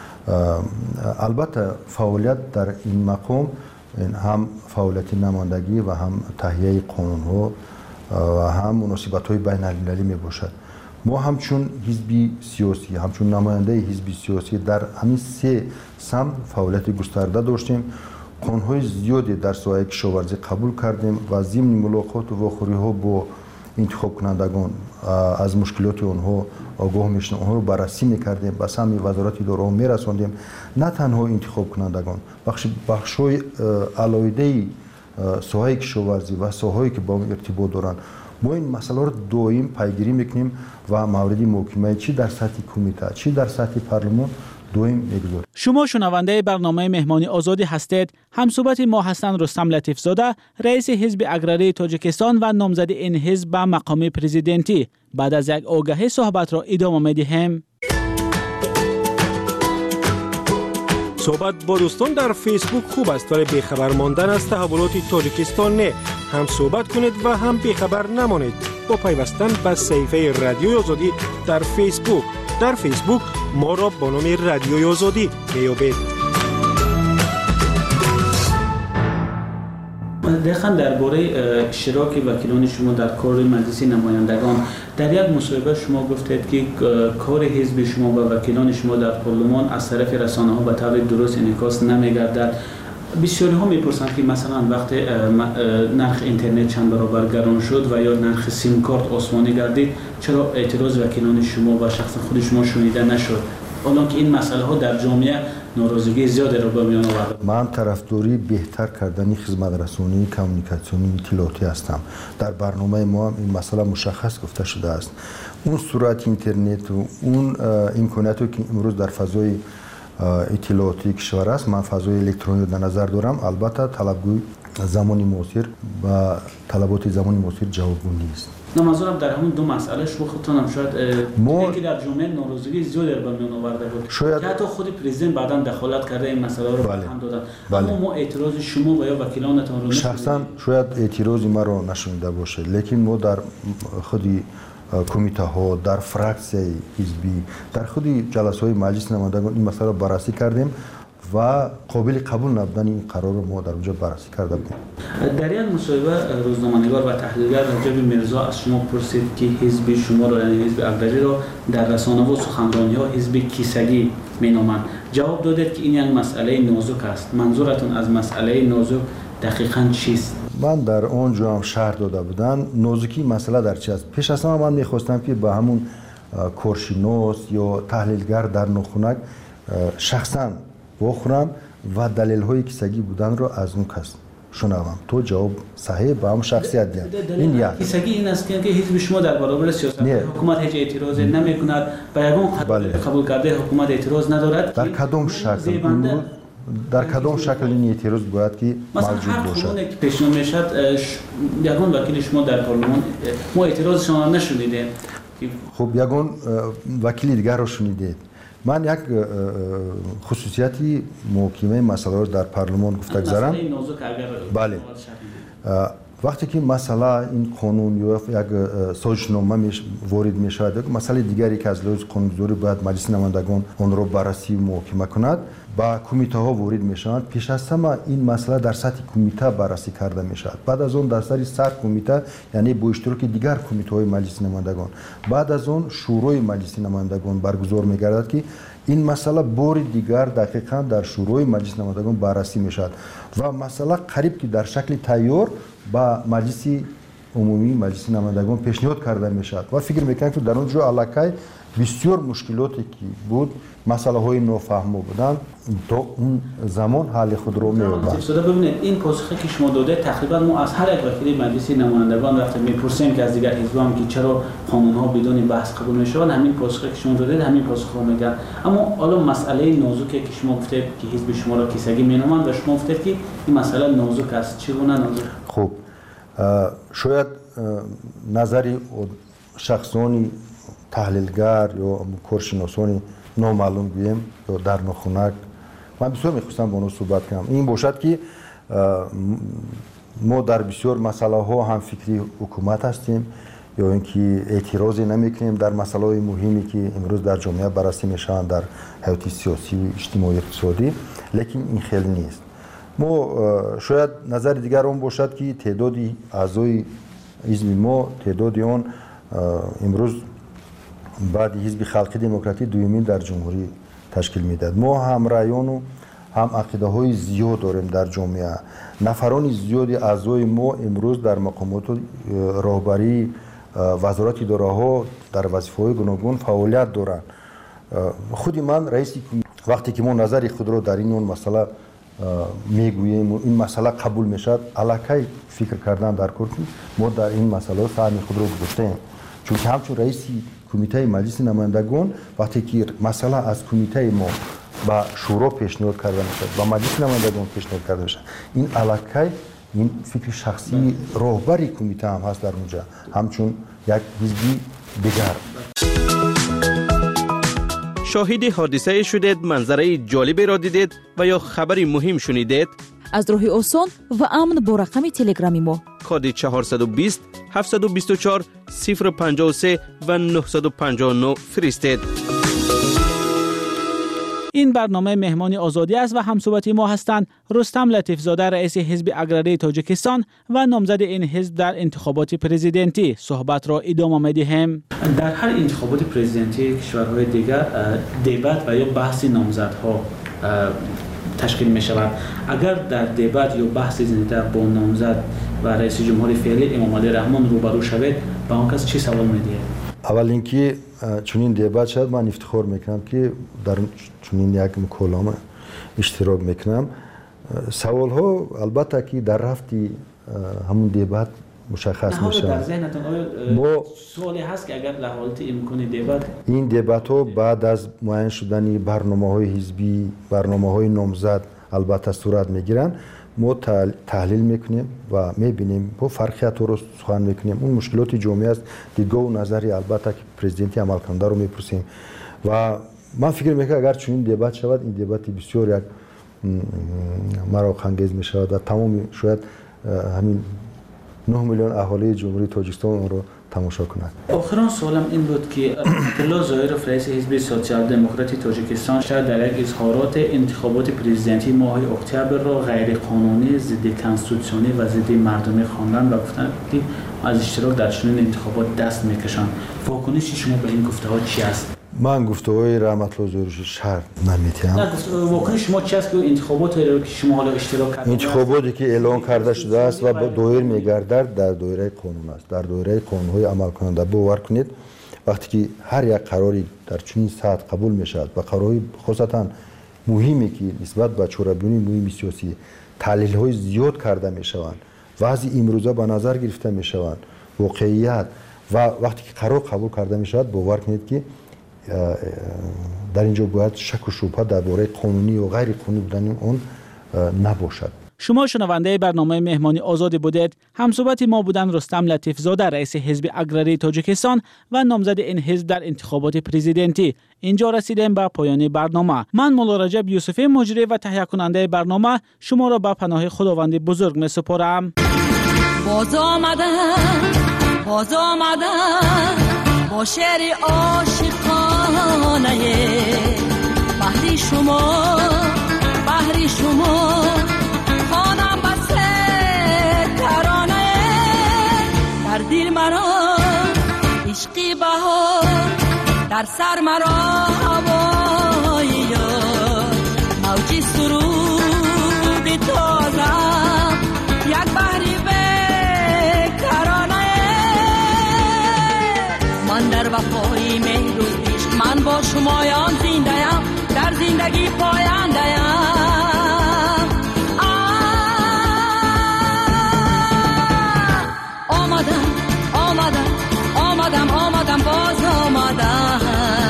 البته فعالیت در این مقام هم فعالیت نمایندگی و هم تهیه قانون‌ها و هم مناسبت‌های بین‌المللی میباشد. ما همچون حزبی سیاسی، همچون نماینده حزبی سیاسی در همین 3 سمت فعالیت گسترده داشتیم. قانون‌های زیادی در ساحه کشاورزی قبول کردیم و ضمن ملاقات و واخوری‌ها با انتخاب کنندگان از مشکلات آنها آگاه میشدیم، آنها رو بررسی میکردیم، به سمت وزارت اداره میرساندیم. نه تنها انتخاب کنندگان، بخش‌های علایده ساحه کشاورزی و ساحه‌ای که با اون ارتباط دارن، ما این مسئله رو دائم پیگیری میکنیم و مورد محاکمه چی در سطح کمیته چی در سطح پارلمان دائم میگذاریم. شما شنونده برنامه مهمانی آزادی هستید. همصحبت ما هستند رستم لطیف زاده، رئیس حزب اکبری تاجیکستان و نامزد این حزب به مقام پرزیدنتی. بعد از یک آگهی صحبت را ادامه میدیم. صحبت با دوستان در فیسبوک خوب است ولی بیخبر ماندن از تحولات تاجیکستان نه. هم صحبت کنید و هم بیخبر نمانید با پیوستن به صفحه رادیوی آزادی در فیسبوک. در فیسبوک ما را با نام رادیوی آزادی میابید. دقیقاً درباره اشتراک وکیلان شما در کار مجلس نمایندگان در یک مصاحبه شما گفتید که کار حزب شما و وکیلان شما در پارلمان از طرف رسانه‌ها به طور درست انعکاس نمی‌گردد. بسیاری ها میپرسند که مثلا وقت نرخ اینترنت چند برابر گران شد و یا نرخ سیم کارت آسمانی گردید، چرا اعتراض وکیلان شما و شخص خود شما شنیده نشد؟ حالا که این مسئله ها در جامعه ناراضگی زیادی را به میان آورده. من طرفداری بهتر کردن خدمت رسانی کمیونیکاسیونی اطلاعاتی هستم. در برنامه ما هم این مسئله مشخص گفته شده است. اون سرعت اینترنت و اون امکاناتی که امروز در فضای اطلاعاتی کشور است، من فضای الکترونیک در نظر دارم. البته طلبگوی زمانی معاصر و طلبات زمانی معاصر جوابگو نیست. منظورم در همون دو مسئله شما خودتان هم شاید که در جامعه ناراضگی زیادی به میان آورده بود که حتی خود پرزیدنت بعداً دخالت کرده این مسئله رو هم دادن. اما ما اعتراض شما و یا وکیلانتان رو شخصا شاید اعتراضی ما رو نشنیده باشه، لیکن ما در خودی کمیته ها، در فرکسیه حزبی، در خودی جلسه های مجلس نمایندگان این مسئله رو بررسی کردیم و قابل قبول نبودن این قرار رو ما در اونجا بررسی کرده بودیم. در یک مصاحبه روزنامه‌نگار و تحلیلگر رجب میرزا از شما پرسید که حزب شما را یعنی حزب اکبری را در رسانه و سخنرانی‌ها حزب کیسگی مینامند. جواب دادید که این یک مسئله نازک است. منظورتون از مسئله نازک دقیقاً چیست؟ من در اونجا هم شرح داده بودن نازکی مسئله در چی است. پیش از همه من می‌خواستم که به همون کارشناس یا تحلیلگر در نخونک شخصاً بخورم و دلیل های کیسگی بودن رو از اون کس شنوم. تو جواب صحیح با هم شخصیت دید. این یک کیسگی این است که حزب شما در برابر سیاست حکومت هیچ اعتراض نمیکند و یگان قبول کرده حکومت اعتراض ندارد. در کدام شکل در کدام شکل این اعتراض باید که موجود باشد؟ مثلا هر پیشنهاد میشد یگان وکیل شما در پارلمان ما اعتراض شما نشنیدیم. خب یگان وکیل دیگر رو شنیدید. من یک خصوصیتی محکمه مسئله رو در پارلمان گفته گذارم. بله. وقتی که مسئله این قانون یا یک سازشنامه وارد می شود، یک مسئله دیگری که از لحاظ قانونگذاری باید مجلس نمایندگان آن را بررسی و محاکمه کند، با کمیته ها وارد می شوند. پیش از همه این مسئله در سطح کمیته بررسی کرده می شود. بعد از آن در سطح سر کمیته، یعنی با اشتراک دیگر کمیته های مجلس نمایندگان، بعد از آن شورای مجلس نمایندگان برگزار می گردد که این مسئله بار دیگر دقیقاً در شورای مجلس نمایندگان بررسی می شود و مسئله قریب که در شکل تیار با مجلس عمومی مجلس نمایندگان پیشنهاد کرده می شود و فکر میکنم که در اونجا علاقه بسیار مشکلاتی که بود، مسئله های نافهمو بودن، تا اون زمان حل خود رو می‌یابد. ببینید این پاسخی که شما داده تقریبا ما از هر یک وکیل مجلس نمایندگان وقتی میپرسیم که از دیگر حزب‌ها که چرا قانون‌ها بدون بحث قبول میشوند، همین پاسخی که شما دادید همین پاسخ رو میگن. اما حالا مسئله نازکی که شما گفتید که حزب شما را کیسگی مینامند و شما گفتید که این مسئله نازک است، چگونه نازک؟ خب شاید نظری شخصانی تحلیلگر یا کارشناسانی نامعلوم گویم یا در نخونک، من بسیار میخواستم با اونها صحبت کنم. این باشد که ما در بسیار مسئله ها هم فکری حکومت هستیم یا اینکه اعتراضی نمیکنیم در مسئله های مهمی که امروز در جامعه بررسی میشن در حیات سیاسی و اجتماعی اقتصادی، لیکن این خیلی نیست. ما شاید نظر دیگر اون باشد که تعدادی اعضای حزب ما تعدادی آن امروز بعد حزب خلقی دموکراتی دومین در جمهوری تشکیل میداد. ما هم رایان و هم عقیده های زیاد داریم در جامعه. نفران زیادی اعضای ما امروز در مقامات راهبری وزارت اداره ها در وظیفه های گوناگون فعالیت دارند. خودی من رئیس وقتی که ما نظر خود را در این مسئله میگوییم و این مسئله قبول میشد، علاقه فکر کردن در کار که ما در این مسئله فهم خود را گذاشتیم. چون که همچون رئیس کمیته مجلس نمایندگان وقتی که مسئله از کمیته ما با شورا پیشنهاد کرده میشد و مجلس نمایندگان پیشنهاد کرده میشد، این علاقه این فکر شخصی راهبری کمیته هم هست در اونجا، همچون یک حزبی دیگر. شاهد حادثه شدید، منظره جالبی را دیدید و یا خبری مهم شنیدید؟ از راه آسان و امن با رقم تلگرامی ما کد 420 724 053 و 959 فرستید. این برنامه مهمان آزادی است و همصحبتی ما هستند رستم لطیف زاده، رئیس حزب اگراری تاجیکستان و نامزد این حزب در انتخابات پرزیدنتی. صحبت را ادامه می‌دهیم. در هر انتخابات پرزیدنتی کشورهای دیگر دیبات و یا بحث نامزدها تشکیل می شود. اگر در دیبات یا بحث زنده با نامزد و رئیس جمهور فعلی امام علی رحمان روبرو شوید، با اون کس چی سوال می‌دهید؟ اول اینکه چنین دیبات شد، من افتخار میکنم که در چنین یک مکالمه اشتراک میکنم. سوال ها البته که در رفتی همون دیبات مشخص میشه. در ذهنتون آیا سوالی هست که اگر لحالت امکان دیبات، این دیبات ها بعد از معین شدن برنامه های حزبی، برنامه های نامزد البته صورت میگیرن، ما تحلیل میکنیم و میبینیم با فرقیت رو سخن میکنیم. اون مشکلات جامعه است، دیدگاه و نظری البته که پرزیدنتی عمل کننده رو میپرسیم و من فکر میکنم اگر چنین دیبات شود، این دیبات بسیار یک مراق انگیز میشود و تمام شاید همین 9 میلیون اهالی جمهوری تاجیکستان اون رو تماشا کنند. آخرین سوالم این بود که عبدالله ظاهرов رئیس حزب سوسیال دموکراتی تاجیکستان شاید در یک اظهارات انتخابات پرزیدنتی ماه اکتبر را غیر قانونی، ضد کنستیتوسیونی و ضد مردمی خواندند و گفتند که از اشتراک در چنین انتخابات دست میکشند. واکنش شما به این گفته‌ها چی است؟ من گفته‌های رحمت الله ظاهری شرط نمی‌تونم. واکنش شما چی است که انتخابات که شما حالا اشتراک کردید، انتخاباتی که اعلان کرده شده است و دایر می‌گردد در دایره قانون است، در دایره قانون‌های عمل کننده. باور کنید وقتی که هر یک قراری در چنین سطح قبول می‌شود و قرارهای خاصتاً مهمی که نسبت به چهره‌بینی مهم سیاسی تحلیل های زیاد کرده می شوند، وضع امروزه به نظر گرفته می شوند، واقعیت و وقتی که قرار قبول کرده می شود باور کنید که در اینجا باید شک و شبهه درباره قانونی و غیر قانونی بودن اون نباشد. شما شنونده برنامه مهمانی آزادی بودید. همصحبت ما بودن رستم لطیف زاده، رئیس حزب اگراری تاجیکستان و نامزد این حزب در انتخابات پرزیدنتی. اینجا رسیدیم به پایان برنامه. من مولا رجب یوسفی مجری و تهیه کننده برنامه شما را به پناه خداوند بزرگ می سپارم. باز آمدم با شعر عاشقانه بحری شما خانم بس ترانه در دل مرا عشقی بهار در سر مرا هوای یار موجی سرود تازه یک بحری ترانه من در وفای مهر و عشق من با شمایان زنده‌ام در زندگی پاینده‌ام آمدم باز آمدم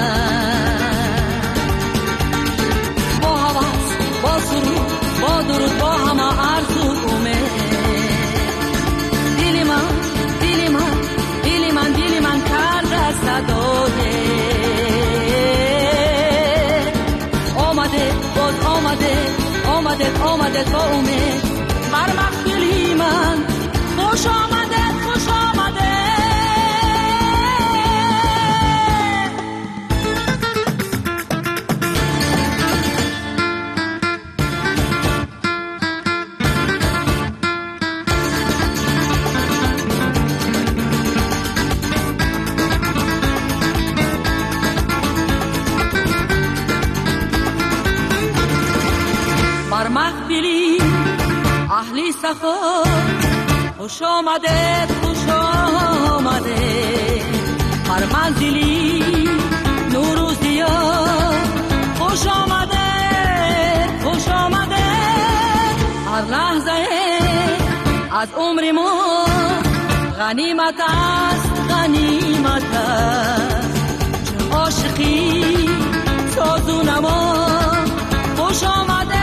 با حواس با سرود با درود با همه آرزو امید دل من کرده صدای آمده با امید بر محفلی من خوش آمده اهلی سخا خوش آمده هر منزلی نوروزی خوش آمده هر لحظه از عمر ما غنیمت است چون عاشقی سازو نما خوش آمده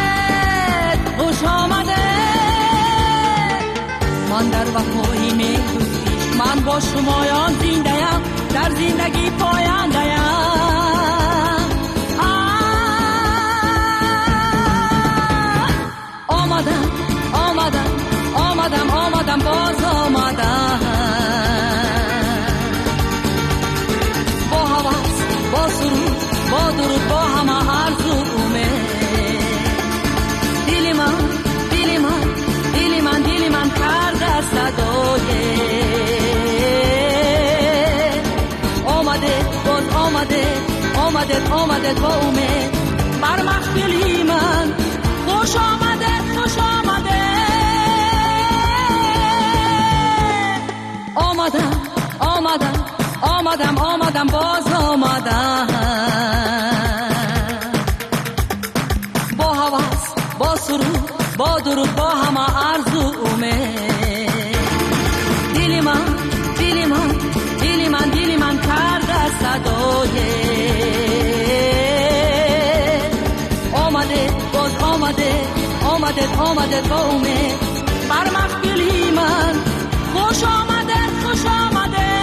من در وفای میدویش من با شمایان زنده‌ام در زندگی پاینده‌ام آمدم باز آمدم با حواس با سرود با درود با همه آرزو امید دل من کرده صدای آمده با امید بر محفلی من خوش آمده آمدم باز آمدم با حواس با سرود با درود با همه آرزو امید دل من کرده صدای آمده با امید بر محفلی من خوش آمده